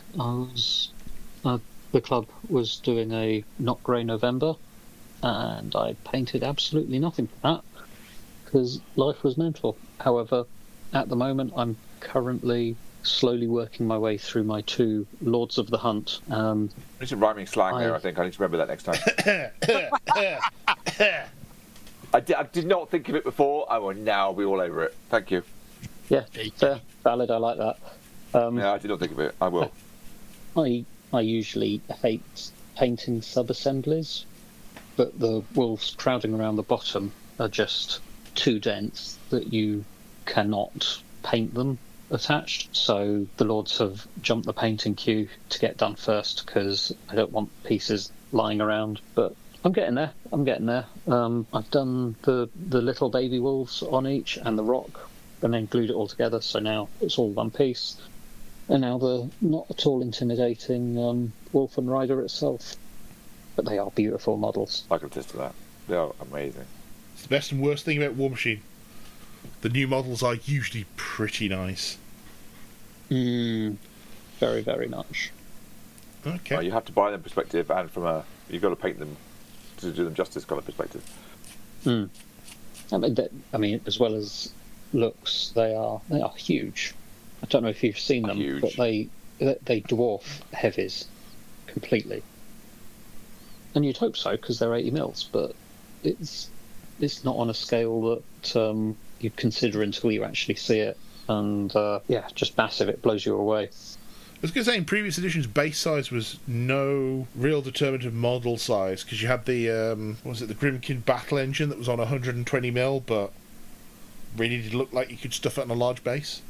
The club was doing a Not Grey November, and I painted absolutely nothing for that because life was mental. However, at the moment, I'm currently slowly working my way through my 2 Lords of the Hunt. There's some rhyming slang there, I think. I need to remember that next time. I did not think of it before. I will now be all over it. Thank you. Yeah, fair, valid. I like that. Yeah, I did not think of it. I will. I usually hate painting sub-assemblies, but the wolves crowding around the bottom are just too dense that you cannot paint them attached. So the Lords have jumped the painting queue to get done first because I don't want pieces lying around. But I'm getting there. I've done the little baby wolves on each and the rock, and then glued it all together. So now it's all one piece. And now the not at all intimidating wolf and rider itself. But they are beautiful models. I can attest to that. They are amazing. It's the best and worst thing about War Machine. The new models are usually pretty nice. Very, very much. Okay. Well, you have to buy them perspective, and you've got to paint them to do them justice kind of perspective. I mean, as well as looks, they are huge. I don't know if you've seen them, huge. But they dwarf heavies completely. And you'd hope so because they're 80 mils, but it's not on a scale that you'd consider until you actually see it. And just massive. It blows you away. I was going to say, in previous editions, base size was no real determinative model size, because you had the the Grimkin battle engine that was on 120mm, but really did look like you could stuff it on a large base.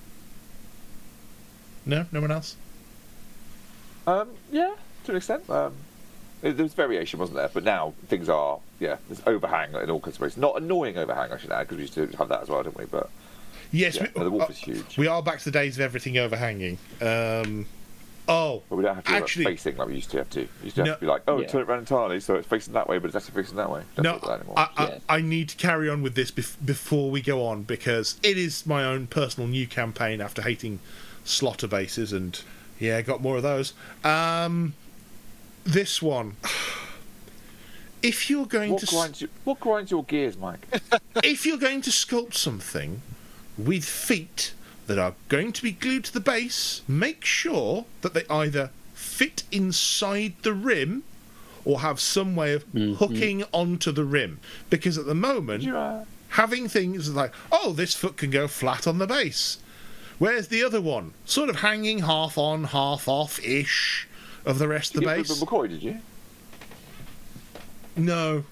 No one else. Yeah, to an extent. There was variation, wasn't there? But now things are, there's overhang in all kinds of ways. Not annoying overhang, I should add, because we used to have that as well, didn't we? But yes, the wolf is huge. We are back to the days of everything overhanging. But we don't have to actually facing like we used to have to. We used to have to be like, turn it around entirely, so it's facing that way, but it's actually facing that way. Don't do that anymore. I need to carry on with this before we go on, because it is my own personal new campaign after hating slaughter bases, and got more of those. This one, if you're going what grinds your gears, Mike? If you're going to sculpt something with feet that are going to be glued to the base, make sure that they either fit inside the rim or have some way of hooking onto the rim. Because at the moment, having things like, this foot can go flat on the base. Where's the other one? Sort of hanging half on, half off-ish of the rest of the base. You did McCoy, did you? No.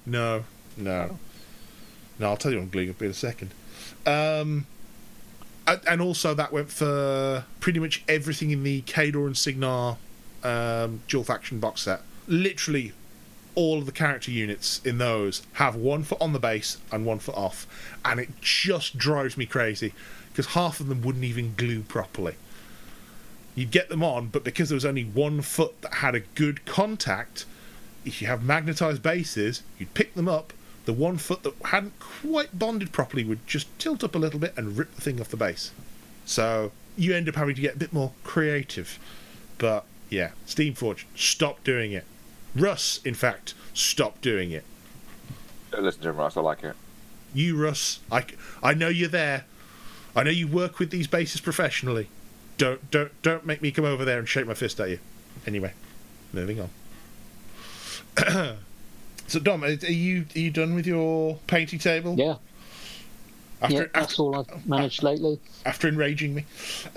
I'll tell you on gluing up in a second. And also that went for pretty much everything in the Kador and Signar dual faction box set. Literally all of the character units in those have 1 foot on the base and 1 foot off, and it just drives me crazy because half of them wouldn't even glue properly. You'd get them on, but because there was only 1 foot that had a good contact, if you have magnetised bases, you'd pick them up, the 1 foot that hadn't quite bonded properly would just tilt up a little bit and rip the thing off the base. So you end up having to get a bit more creative. But Steamforge, stop doing it. Russ, in fact, stop doing it. Don't listen to him, Russ. I like it. You, Russ, I know you're there. I know you work with these bases professionally. Don't make me come over there and shake my fist at you. Anyway, moving on. So, Dom, are you done with your painting table? Yeah. That's all I've managed lately. After enraging me.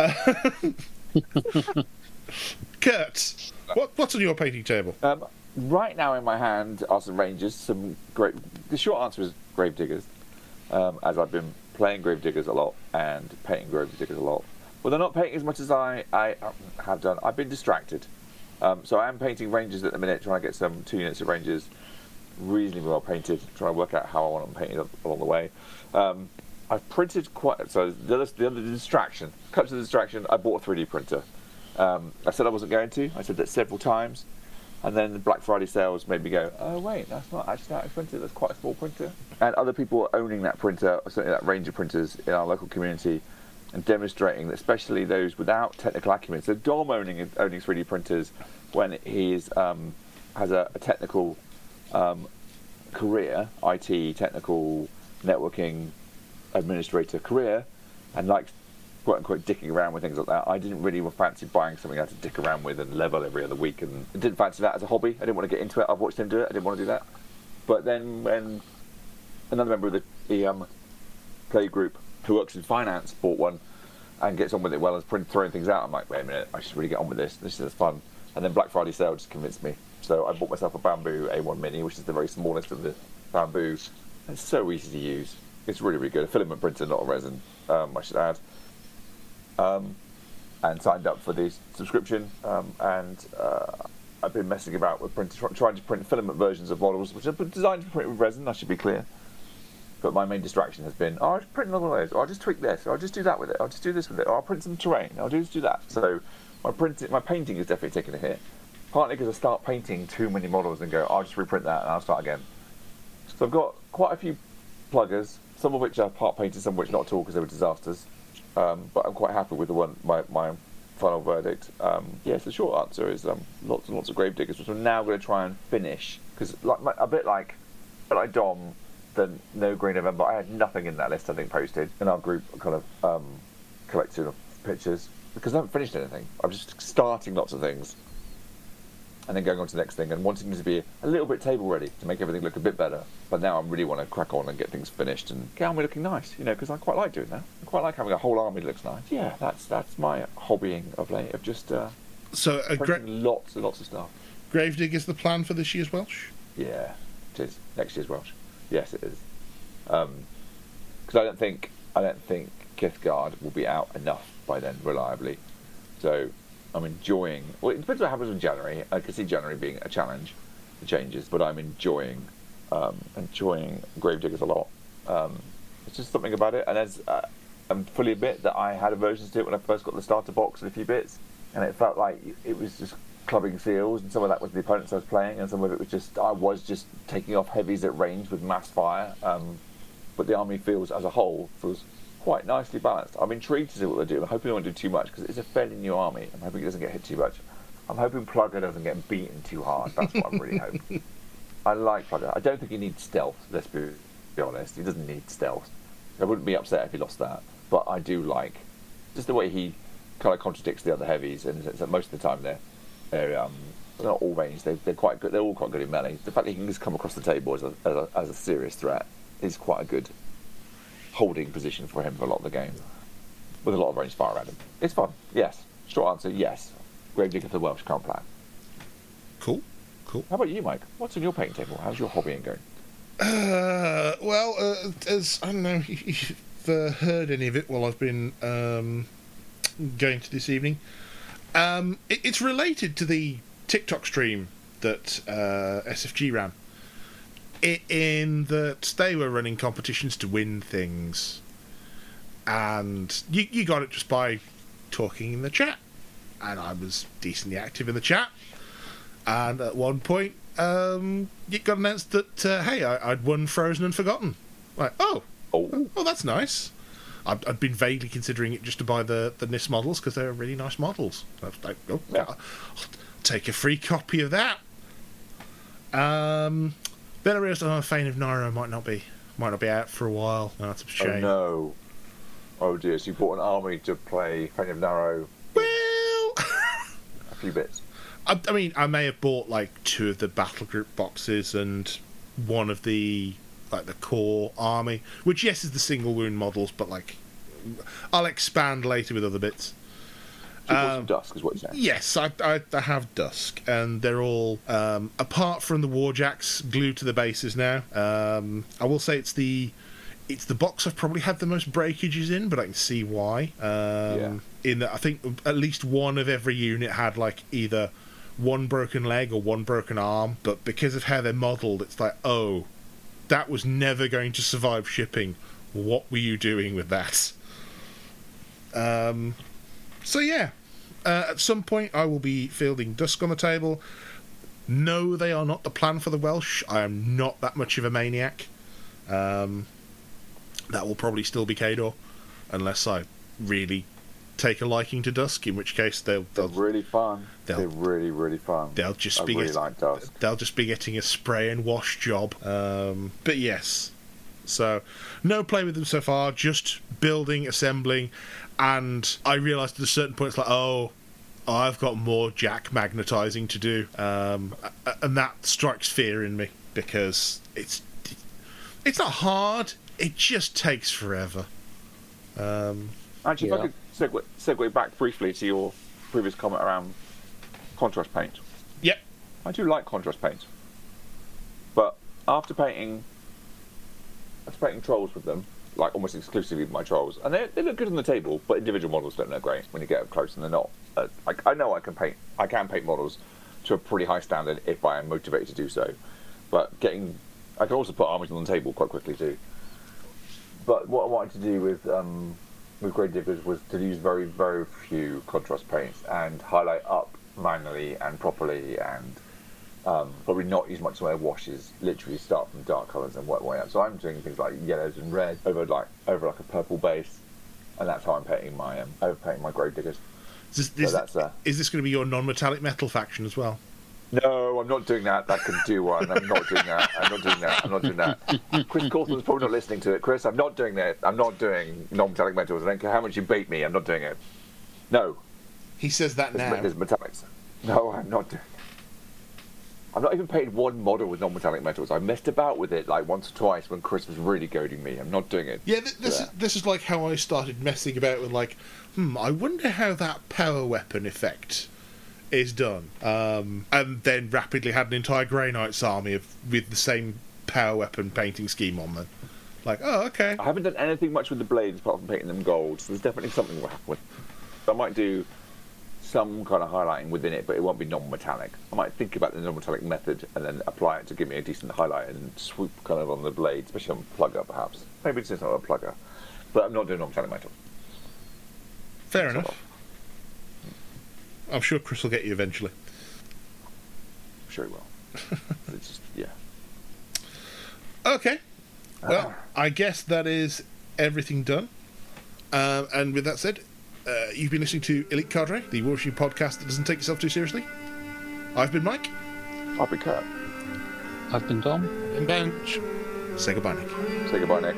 Kurt, what's on your painting table? Right now in my hand are some Rangers, the short answer is Gravediggers, as I've been playing Gravediggers a lot and painting Gravediggers a lot. Well, they're not painting as much as I have done. I've been distracted. So I am painting Rangers at the minute, trying to get 2 units of Rangers reasonably well painted, trying to work out how I want them painted along the way. I've printed the other distraction, I bought a 3D printer. I said I wasn't going to. I said that several times. And then the Black Friday sales made me go, oh wait, that's not actually that expensive. That's quite a small printer. And other people owning that printer, or certainly that range of printers in our local community, and demonstrating that, especially those without technical acumen. So Dom owning 3D printers when he's has a technical career, IT, technical, networking, administrator career, and likes quote unquote dicking around with things like that. I didn't really fancy buying something I had to dick around with and level every other week, and I didn't fancy that as a hobby. I didn't want to get into it. I've watched him do it. I didn't want to do that. But then when another member of the play group who works in finance bought one and gets on with it well and throwing things out, I'm like, wait a minute, I should really get on with this. This is fun. And then Black Friday sale just convinced me. So I bought myself a Bamboo A1 Mini, which is the very smallest of the Bamboo. It's so easy to use. It's really, really good. A filament printer, not a resin, I should add. And signed up for the subscription. And I've been messing about with trying to print filament versions of models, which are designed to print with resin, I should be clear. But my main distraction has been, I'll just print another one of those, or I'll just tweak this, or I'll just do that with it, or I'll just do this with it, or I'll print some terrain, I'll just do that. So my painting is definitely taking a hit. Partly because I start painting too many models and go, I'll just reprint that and I'll start again. So I've got quite a few pluggers, some of which are part painted, some of which not at all because they were disasters. But I'm quite happy with my final verdict. Yes, the short answer is lots and lots of Gravediggers, which I'm now going to try and finish. Because a bit like Dom, the No Grey November, I had nothing in that list, I think, posted in our group kind of collection of pictures. Because I haven't finished anything. I'm just starting lots of things and then going on to the next thing and wanting them to be a little bit table ready to make everything look a bit better. But now I really want to crack on and get things finished and get on with looking nice, because I quite like doing that. I quite like having a whole army that looks nice. Yeah, that's my hobbying of late, of just lots and lots of stuff. Gravedigger is the plan for this year's Welsh? Yeah, it is. Next year's Welsh. Yes, it is. Because I don't think Kithgard will be out enough by then, reliably. So I'm enjoying. Well, it depends what happens in January. I can see January being a challenge, the changes, but I'm enjoying Gravediggers a lot. It's just something about it, and as I'm fully admit that I had aversions to it when I first got the starter box and a few bits, and it felt like it was just clubbing seals, and some of that was the opponents I was playing, and some of it was I was just taking off heavies at range with mass fire. But the army feels quite nicely balanced. I'm intrigued to see what they do. I'm hoping they won't do too much because it's a fairly new army. I'm hoping it doesn't get hit too much. I'm hoping Plugger doesn't get beaten too hard. That's what I'm really hoping. I like Plugger. I don't think he needs stealth, let's be honest. He doesn't need stealth. I wouldn't be upset if he lost that. But I do like just the way he kind of contradicts the other heavies, and most of the time they're not all ranged. They're quite good. They're all quite good in melee. The fact that he can just come across the table as a serious threat is quite a good holding position for him for a lot of the game, with a lot of range fire at him. It's fun. Yes. Short answer, yes. Gravedigger for the Welsh, current plan. Cool. How about you, Mike? What's on your painting table? How's your hobbying going? As I don't know if you've heard any of it while I've been going to this evening. It's related to the TikTok stream that SFG ran. In that they were running competitions to win things, and you got it just by talking in the chat, and I was decently active in the chat, and at one point it got announced that hey, I'd won Frozen and Forgotten. Like, oh, that's nice. I'd been vaguely considering it just to buy the NIS models because they were really nice models. I was like, I'll take a free copy of that. Then I realised Fane of Nairo might not be out for a while. Oh, that's a shame. Oh no! Oh dear! So you bought an army to play Fane of Nairo. Well, a few bits. I mean, I may have bought like 2 of the battle group boxes and one of the core army, which yes is the single wound models, but I'll expand later with other bits. Dusk is what you're saying. Yes, I have Dusk, and they're all apart from the Warjacks glued to the bases now. I will say it's the box I've probably had the most breakages in, but I can see why. In that I think at least one of every unit had either one broken leg or one broken arm, but because of how they're modelled, it's like, oh, that was never going to survive shipping. What were you doing with that? So yeah, at some point I will be fielding Dusk on the table. No, they are not the plan for the Welsh. I am not that much of a maniac. That will probably still be Khador, unless I really take a liking to Dusk, in which case they're really fun. They're really, really fun. They'll just I be really like Dusk. They'll just be getting a spray and wash job. But yes, so no play with them so far. Just building, assembling, and I realised at a certain point it's like, oh, I've got more Jack magnetizing to do, and that strikes fear in me because it's not hard. It just takes forever. Actually, if I could segue back briefly to your previous comment around contrast paint. Yep. I do like contrast paint, but after painting trolls with them, like almost exclusively with my trolls, and they look good on the table, but individual models don't look great when you get up close, and they're not. I know I can paint models to a pretty high standard if I am motivated to do so, but I can also put armies on the table quite quickly too. But what I wanted to do with Gravediggers was to use very, very few contrast paints and highlight up manually and properly, and probably not use much of my washes. Literally start from dark colours and work my way up. So I'm doing things like yellows and reds over like a purple base, and that's how I'm painting my overpainting my Gravediggers. Is this going to be your non-metallic metal faction as well? No, I'm not doing that. That could do one. I'm not doing that. I'm not doing that. Chris Cawthon's probably not listening to it. Chris, I'm not doing that. I'm not doing non-metallic metals. I don't care how much you bait me. I'm not doing it. No. He says that now. There's metallics. No, I'm not doing it. I've not even painted one model with non-metallic metals. I messed about with it like once or twice when Chris was really goading me. I'm not doing it. Yeah, this is like how I started messing about with like, I wonder how that power weapon effect is done, and then rapidly had an entire Grey Knights army with the same power weapon painting scheme on them. Like, oh, okay. I haven't done anything much with the blades apart from painting them gold, so there's definitely something will happen with. I might do some kind of highlighting within it, but it won't be non-metallic. I might think about the non-metallic method and then apply it to give me a decent highlight and swoop kind of on the blade, especially on plugger perhaps. Maybe it's just not a plugger, but I'm not doing non-metallic metal. Fair enough. I'm sure Chris will get you eventually. I'm sure he will. It's just, yeah. Okay. Well, I guess that is everything done. And with that said, you've been listening to Elite Cadre, the War Machine podcast that doesn't take itself too seriously. I've been Mike. I've been Kurt. I've been Dom. And Bench. Say goodbye, Nick. Say goodbye, Nick.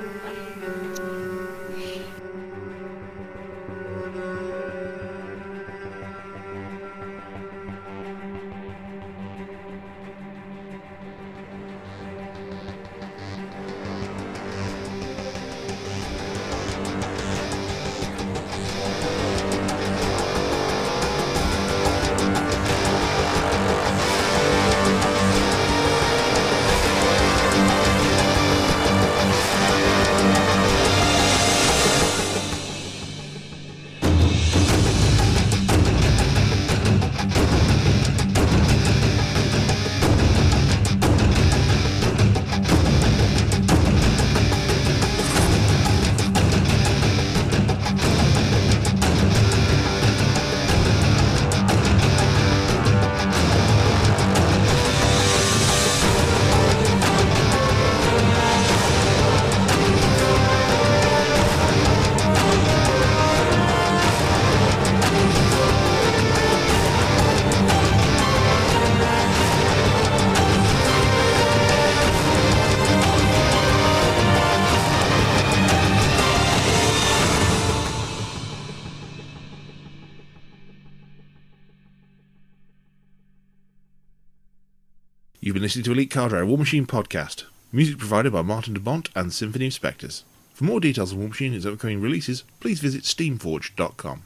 You've been listening to Elite Cadre, a War Machine podcast. Music provided by Martin de Bont and Symphony of Spectres. For more details on War Machine and its upcoming releases, please visit steamforge.com.